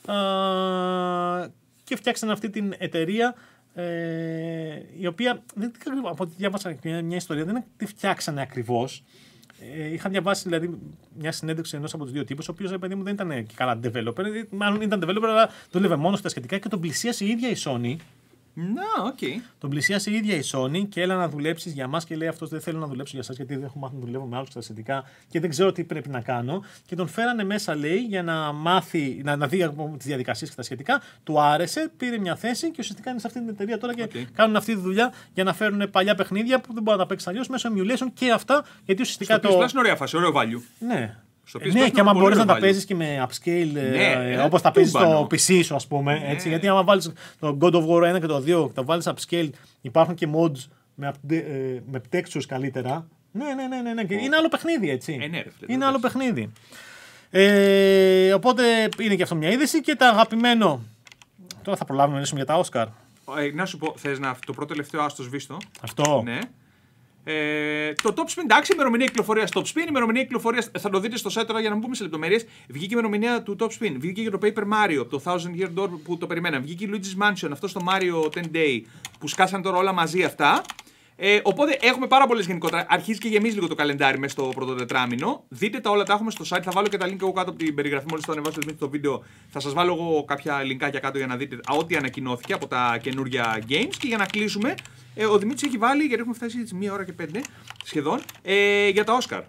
A: 2 και φτιάξαν αυτή την εταιρεία η οποία, από ό,τι διάβασα μια ιστορία, δεν τη φτιάξανε ακριβώς. Είχα διαβάσει δηλαδή μια συνέντευξη ενός από τους 2 τύπους, ο οποίος παιδί μου δεν ήταν και καλά developer, μάλλον ήταν developer, αλλά δούλευε μόνο στα σχετικά και τον πλησίασε η ίδια η Sony. Τον πλησίασε η ίδια η Sony και έλα να δουλέψει για μας και λέει αυτός δεν θέλω να δουλέψω για εσάς γιατί δεν έχω μάθει να δουλεύω με άλλους στα σχετικά και δεν ξέρω τι πρέπει να κάνω. Και τον φέρανε μέσα, λέει, για να μάθει, να δει τις διαδικασίες και τα σχετικά. Του άρεσε, πήρε μια θέση και ουσιαστικά είναι σε αυτή την εταιρεία τώρα και κάνουν αυτή τη δουλειά για να φέρουν παλιά παιχνίδια που δεν μπορεί να τα παίξει αλλιώς μέσω emulation και αυτά. Γιατί ουσιαστικά
B: στο PS Plus είναι ωραία φάση, ωραίο value.
A: Ναι. Ναι, και άμα μπορείς να τα παίζεις και με upscale όπως τα παίζεις στο PC σου, ας πούμε. Έτσι, γιατί άμα βάλεις το God of War 1 και το 2 και τα βάλεις upscale, υπάρχουν και mods με textures καλύτερα. Ναι. Είναι άλλο παιχνίδι, έτσι. Είναι άλλο παιχνίδι. Οπότε είναι και αυτό μια είδηση και τα αγαπημένο. Τώρα θα προλάβουμε να μιλήσουμε για τα Oscar.
B: Να σου πω, θες το πρώτο τελευταίο άστο σβήστο.
A: Αυτό.
B: Ναι. Το Top Spin, εντάξει, ημερομηνία κυκλοφορία Top Spin, ημερομηνία κυκλοφορία θα το δείτε στο site τώρα για να μην πούμε σε λεπτομέρειες. Βγήκε η ημερομηνία του Top Spin, βγήκε και το Paper Mario, το Thousand Year Door που το περιμέναμε. Βγήκε η Luigi's Mansion, αυτό στο Mario 10 Day που σκάσαν τώρα όλα μαζί αυτά. Οπότε έχουμε πάρα πολλές γενικότερα. Αρχίζει και γεμίζει λίγο το καλεντάρι μέσα στο πρώτο τετράμινο. Δείτε τα όλα, τα έχουμε στο site. Θα βάλω και τα link εγώ κάτω από την περιγραφή. Μόλις το ανεβάσετε το βίντεο, θα σας βάλω εγώ κάποια linkάκια κάτω για να δείτε ό,τι ανακοινώθηκε από τα καινούργια games. Και για να κλείσουμε, ο Δημήτρης έχει βάλει, γιατί έχουμε φτάσει έτσι 1 ώρα και 5 σχεδόν, για τα Oscar.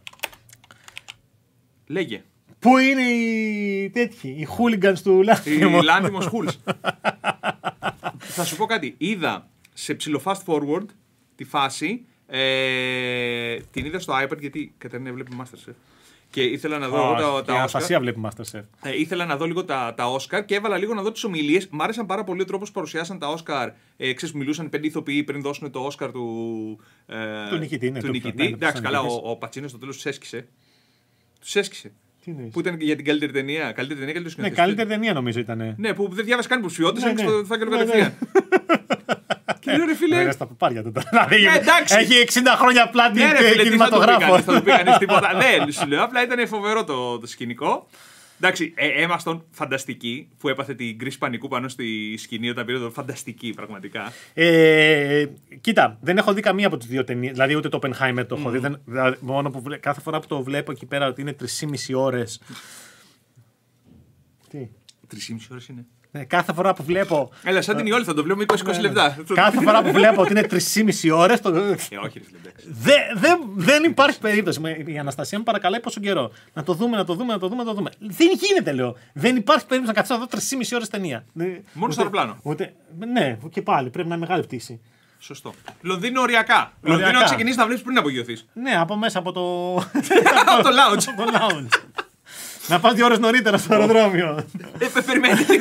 B: Λέγε.
A: Πού είναι οι τέτοιοι, οι hooligans του Lanthimos.
B: Οι Lanthimos Hools. Θα σου πω κάτι. Είδα σε ψηλο fast forward τη φάση, την είδα στο iPad γιατί Κατερίνα βλέπει Masterchef. Και ήθελα να δω τα Oscar.
A: Αναστασία βλέπει Masterchef.
B: Ήθελα να δω λίγο τα Oscar και έβαλα λίγο να δω τις ομιλίες. Μ' άρεσαν πάρα πολύ ο τρόπος που παρουσιάσαν τα Oscar. Ξέρεις, μιλούσαν 5 ηθοποιοί πριν δώσουν το Oscar του
A: νικητή. Ναι,
B: εντάξει, καλά, ο Πατσίνο στο τέλος τους έσκησε. Που ήταν για την καλύτερη ταινία.
A: Ναι, καλύτερη ταινία νομίζω ήταν.
B: Ναι, που δεν διάβασε καν υποψηφιότητες, στο φάκελο κατευθείαν. Και λέω ρε φίλε.
A: Είναι στα παπάρια του τώρα.
B: Εντάξει.
A: Έχει 60 χρόνια πλάτη
B: κινηματογράφο.
A: κινηματογράφο.
B: Δεν το πήγανε τίποτα. Δεν σου λέω, απλά ήταν φοβερό το σκηνικό. Εντάξει, Emma Stone φανταστική, που έπαθε την κρίση πανικού πάνω στη σκηνή όταν πήρε το φανταστική πραγματικά.
A: Κοίτα, δεν έχω δει καμία από τις δύο ταινίες, δηλαδή ούτε το Oppenheimer το έχω δει. Μόνο που κάθε φορά που το βλέπω εκεί πέρα ότι είναι 3,5 ώρες. Τι?
B: 3,5 ώρες είναι.
A: Κάθε φορά που βλέπω.
B: Έλα, σαν την Ιόλη θα το βλέπουμε 20 λεπτά.
A: Κάθε φορά που βλέπω ότι είναι 3,5 ώρες.
B: Όχι,
A: Δεν υπάρχει περίπτωση. Η Αναστασία μου παρακαλάει πόσο καιρό. Να το δούμε. Δεν γίνεται, λέω. Δεν υπάρχει περίπτωση να καθίσω να δω 3,5 ώρες ταινία.
B: Μόνο στο αεροπλάνο.
A: Ναι, και πάλι πρέπει να είναι μεγάλη πτήση.
B: Σωστό. Λονδίνο οριακά. Λονδίνο να ξεκινήσει να βλέπει πριν απογειωθεί.
A: Ναι, από μέσα από το.
B: Από το lounge.
A: Να πας 2 ώρες νωρίτερα στο αεροδρόμιο.
B: Περιμένετε λίγο.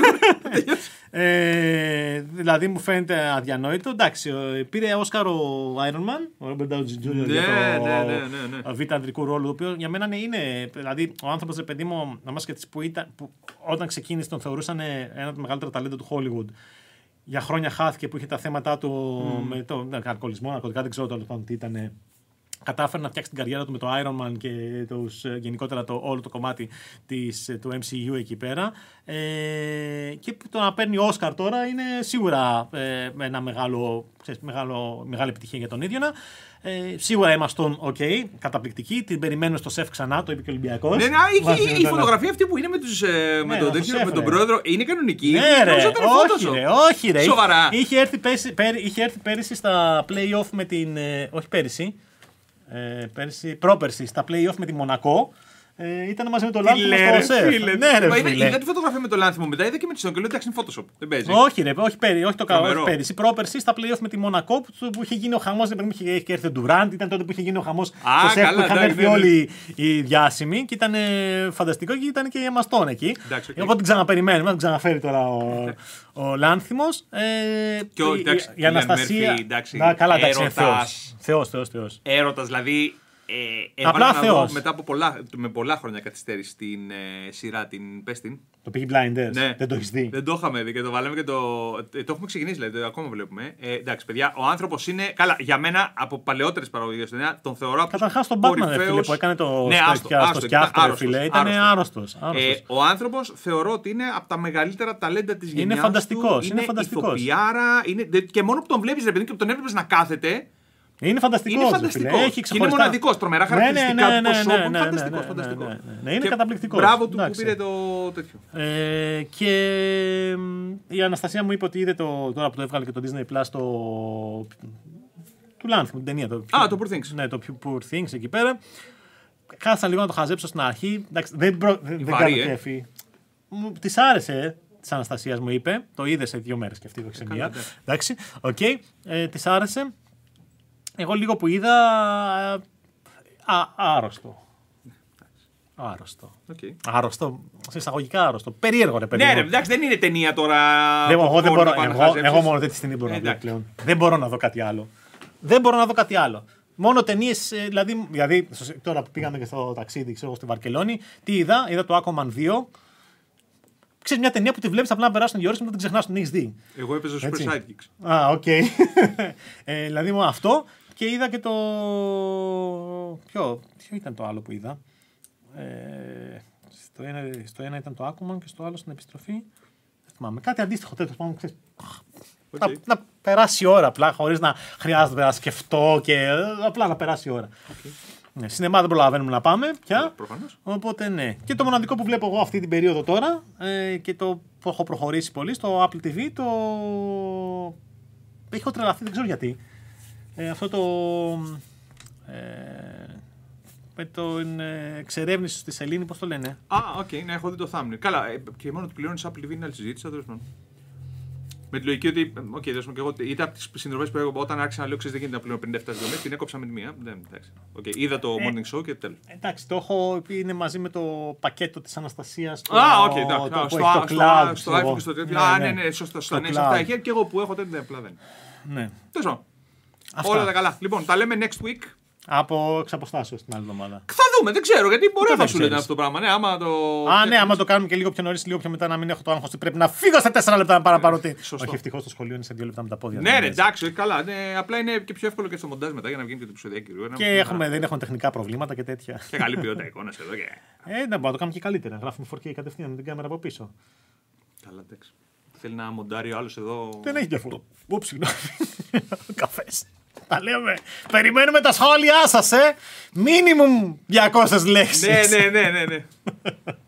A: Δηλαδή μου φαίνεται αδιανόητο. Εντάξει, πήρε Όσκαρ ο Iron Man, ο Robert Downey Jr. για το β' ανδρικού ρόλο, το οποίο για μένα είναι. Δηλαδή, ο άνθρωπος, ρε παιδί μου, να μας σκεφτείς που όταν ξεκίνησε τον θεωρούσαν ένα από τα μεγαλύτερα ταλέντα του Hollywood. Για χρόνια χάθηκε που είχε τα θέματα του με τον αλκοολισμό, ναρκωτικά, δεν ξέρω τώρα τι ήταν. Κατάφερε να φτιάξει την καριέρα του με το Iron Man και γενικότερα όλο το κομμάτι του MCU εκεί πέρα. Και το να παίρνει Όσκαρ τώρα είναι σίγουρα ένα μεγάλη επιτυχία για τον ίδιο. Σίγουρα Emma Stone, καταπληκτική. Την περιμένουμε στο σεφ ξανά, το είπε και ο Ολυμπιακός.
B: Ναι, η φωτογραφία αυτή που είναι με τον πρόεδρο είναι κανονική.
A: Ναι, ρε, όχι, ρε.
B: Σοβαρά.
A: Είχε έρθει πέρυσι στα play-off με την. Όχι πέρυσι. Πρόπερση στα play-off με τη Μονακό. Ήταν μαζί με το Λάνθιμο στο ΣΕΦ.
B: Ναι, ρε, είδα τη φωτογραφία με το Λάνθιμο μετά, είδα και με τη Στον και λέω εντάξει είναι Photoshop. Δεν παίζει.
A: Όχι το καλό. Πέρυσι. Πρόπερση στα play-off με τη Μονακό που είχε γίνει ο χαμός. Είχε έρθει ο Ντουράντ, ήταν τότε που είχε γίνει ο χαμός στο ΣΕΦ που είχαν έρθει όλοι οι διάσημοι και ήταν φανταστικό και ήταν και η Emma Stone εκεί. Οπότε την ξαναπεριμένουμε, την ξαναφέρει τώρα ο Λάνθιμος. Η Αναστασία. Καλά, εντάξει, Θεός.
B: Έρωτας, δηλαδή. Απλά Θεός. Μετά από πολλά χρόνια καθυστέρηση στην σειρά, την Πέστην.
A: Το Peaky Blinders.
B: Ναι.
A: Δεν το έχεις δει.
B: Δεν το είχαμε δει και το βάλαμε και το έχουμε ξεκινήσει, δηλαδή, ακόμα βλέπουμε. Εντάξει, παιδιά, ο άνθρωπος είναι. Καλά, για μένα από παλαιότερες παραγωγές τον θεωρώ από.
A: Καταρχάς τον Batman, φίλε, που έκανε το σκιάχτρο, φίλε. Ήταν άρρωστος.
B: Ο άνθρωπος θεωρώ ότι είναι από τα μεγαλύτερα ταλέντα της γενιάς.
A: Είναι φανταστικός.
B: Είναι ηθοποιάρα. Και μόνο που τον βλέπεις, ρε παιδί, και που τον έβλεπες να κάθεται.
A: Είναι φανταστικό.
B: Είναι μοναδικός, τρομερά χαρακτηριστικά του προσώπου. Φανταστικός.
A: Ναι, είναι καταπληκτικός.
B: Μπράβο του που πήρε το τέτοιο.
A: Και η Αναστασία μου είπε ότι είδε τώρα που το έβγαλε και το Disney Plus του Λάνθιμου, την ταινία.
B: Το Poor Things.
A: Ναι, το Poor Things εκεί πέρα. Κάθισα λίγο να το χαζέψω στην αρχή. Δεν κάνω κέφι. Της άρεσε. Της Αναστασίας μου είπε. Το είδε σε 2 μέρες και αυτή το ξεμία. Εντάξει, οκ. Της άρεσε. Εγώ λίγο που είδα. Άρρωστο. Άρρωστο. Σε εισαγωγικά άρρωστο. Περίεργο, ρε παιδί.
B: Ναι, ρε, εντάξει, δεν είναι ταινία τώρα.
A: Εγώ μόνο τέτοια στιγμή μπορώ να δω πλέον. Δεν μπορώ να δω κάτι άλλο. Μόνο ταινίες. Δηλαδή, τώρα που πήγαμε και στο ταξίδι, ξέρω, στη Βαρκελόνη, τι είδα. Είδα το Aquaman 2. Ξέρεις, μια ταινία που τη βλέπεις απλά να περάσουν 2 ώρες και μετά την ξεχνάς, την έχεις δει.
B: Εγώ έπαιζα Super Sidekicks.
A: Οκ. Δηλαδή μόνο αυτό. Και είδα και το. Ποιο ήταν το άλλο που είδα. Στο ένα ήταν το Aquaman και στο άλλο στην επιστροφή. Δεν θυμάμαι. Κάτι αντίστοιχο τέλος πάντων. Να περάσει η ώρα απλά, χωρίς να χρειάζεται να σκεφτώ και απλά να περάσει η ώρα. Ναι, σινεμά δεν προλαβαίνουμε να πάμε πια.
B: Προφανώς.
A: Οπότε ναι. Και το μοναδικό που βλέπω εγώ αυτή την περίοδο τώρα και το που έχω προχωρήσει πολύ στο Apple TV, έχω τρελαθεί, δεν ξέρω γιατί. Αυτό με την εξερεύνηση στη σελήνη, πώς το λένε.
B: Ναι, έχω δει το thumbnail. Καλά, και μόνο του πληρώνεις Apple TV είναι άλλη συζήτηση, τέλος πάντων. Με τη λογική ότι, δώσουμε και εγώ, είτε από τις συνδρομές που έχω όταν άρχισα να λέω, ξέρεις, δεν γίνεται να πληρώνω 57 συνδρομές, την έκοψα με τη μία. Είδα το morning show και τέλος. Εντάξει,
A: το έχω πει, είναι μαζί με το πακέτο της Αναστασίας.
B: Στο iPhone και στο τέτοιο. Ναι, σωστά. Αυτά και εγώ που έχω τέτοια απλά δεν.
A: Ναι.
B: Τέλος πάντων. Όλα τα καλά. Λοιπόν, τα λέμε next week.
A: Από εξαποστάσεως την άλλη εβδομάδα.
B: Θα δούμε, δεν ξέρω γιατί μπορεί
A: δεν
B: να σου λένε
A: ξέρεις.
B: αυτό το πράγμα. Ναι, άμα το.
A: Ναι, άμα το κάνουμε και λίγο πιο νωρίς, λίγο πιο μετά να μην έχω το άγχος ότι πρέπει να φύγω στα 4 λεπτά να παραπάρω.
B: Σωστό.
A: Όχι, ευτυχώς το σχολείο είναι σε 2 λεπτά με τα πόδια.
B: Ναι, ρε, εντάξει, καλά. Ναι, απλά είναι και πιο εύκολο και στο μοντάζ μετά για να βγαίνει και το επεισοδιακό.
A: Και δεν έχουμε τεχνικά προβλήματα και τέτοια.
B: Και καλή ποιότητα εικόνα εδώ. Και...
A: Δεν μπορούμε να το κάνουμε και καλύτερα. Γράφουμε 4K κατευθείαν με την κάμερα από πίσω.
B: Καλά, εντάξει. Θέλει να μοντάρει ο άλλο εδώ.
A: Δεν έχει διαφορά. Ούψ, συγγνώμη. Καφές. Τα λέμε. Περιμένουμε τα σχόλιά σας, Μίνιμουμ 200 λέξεις.
B: Ναι.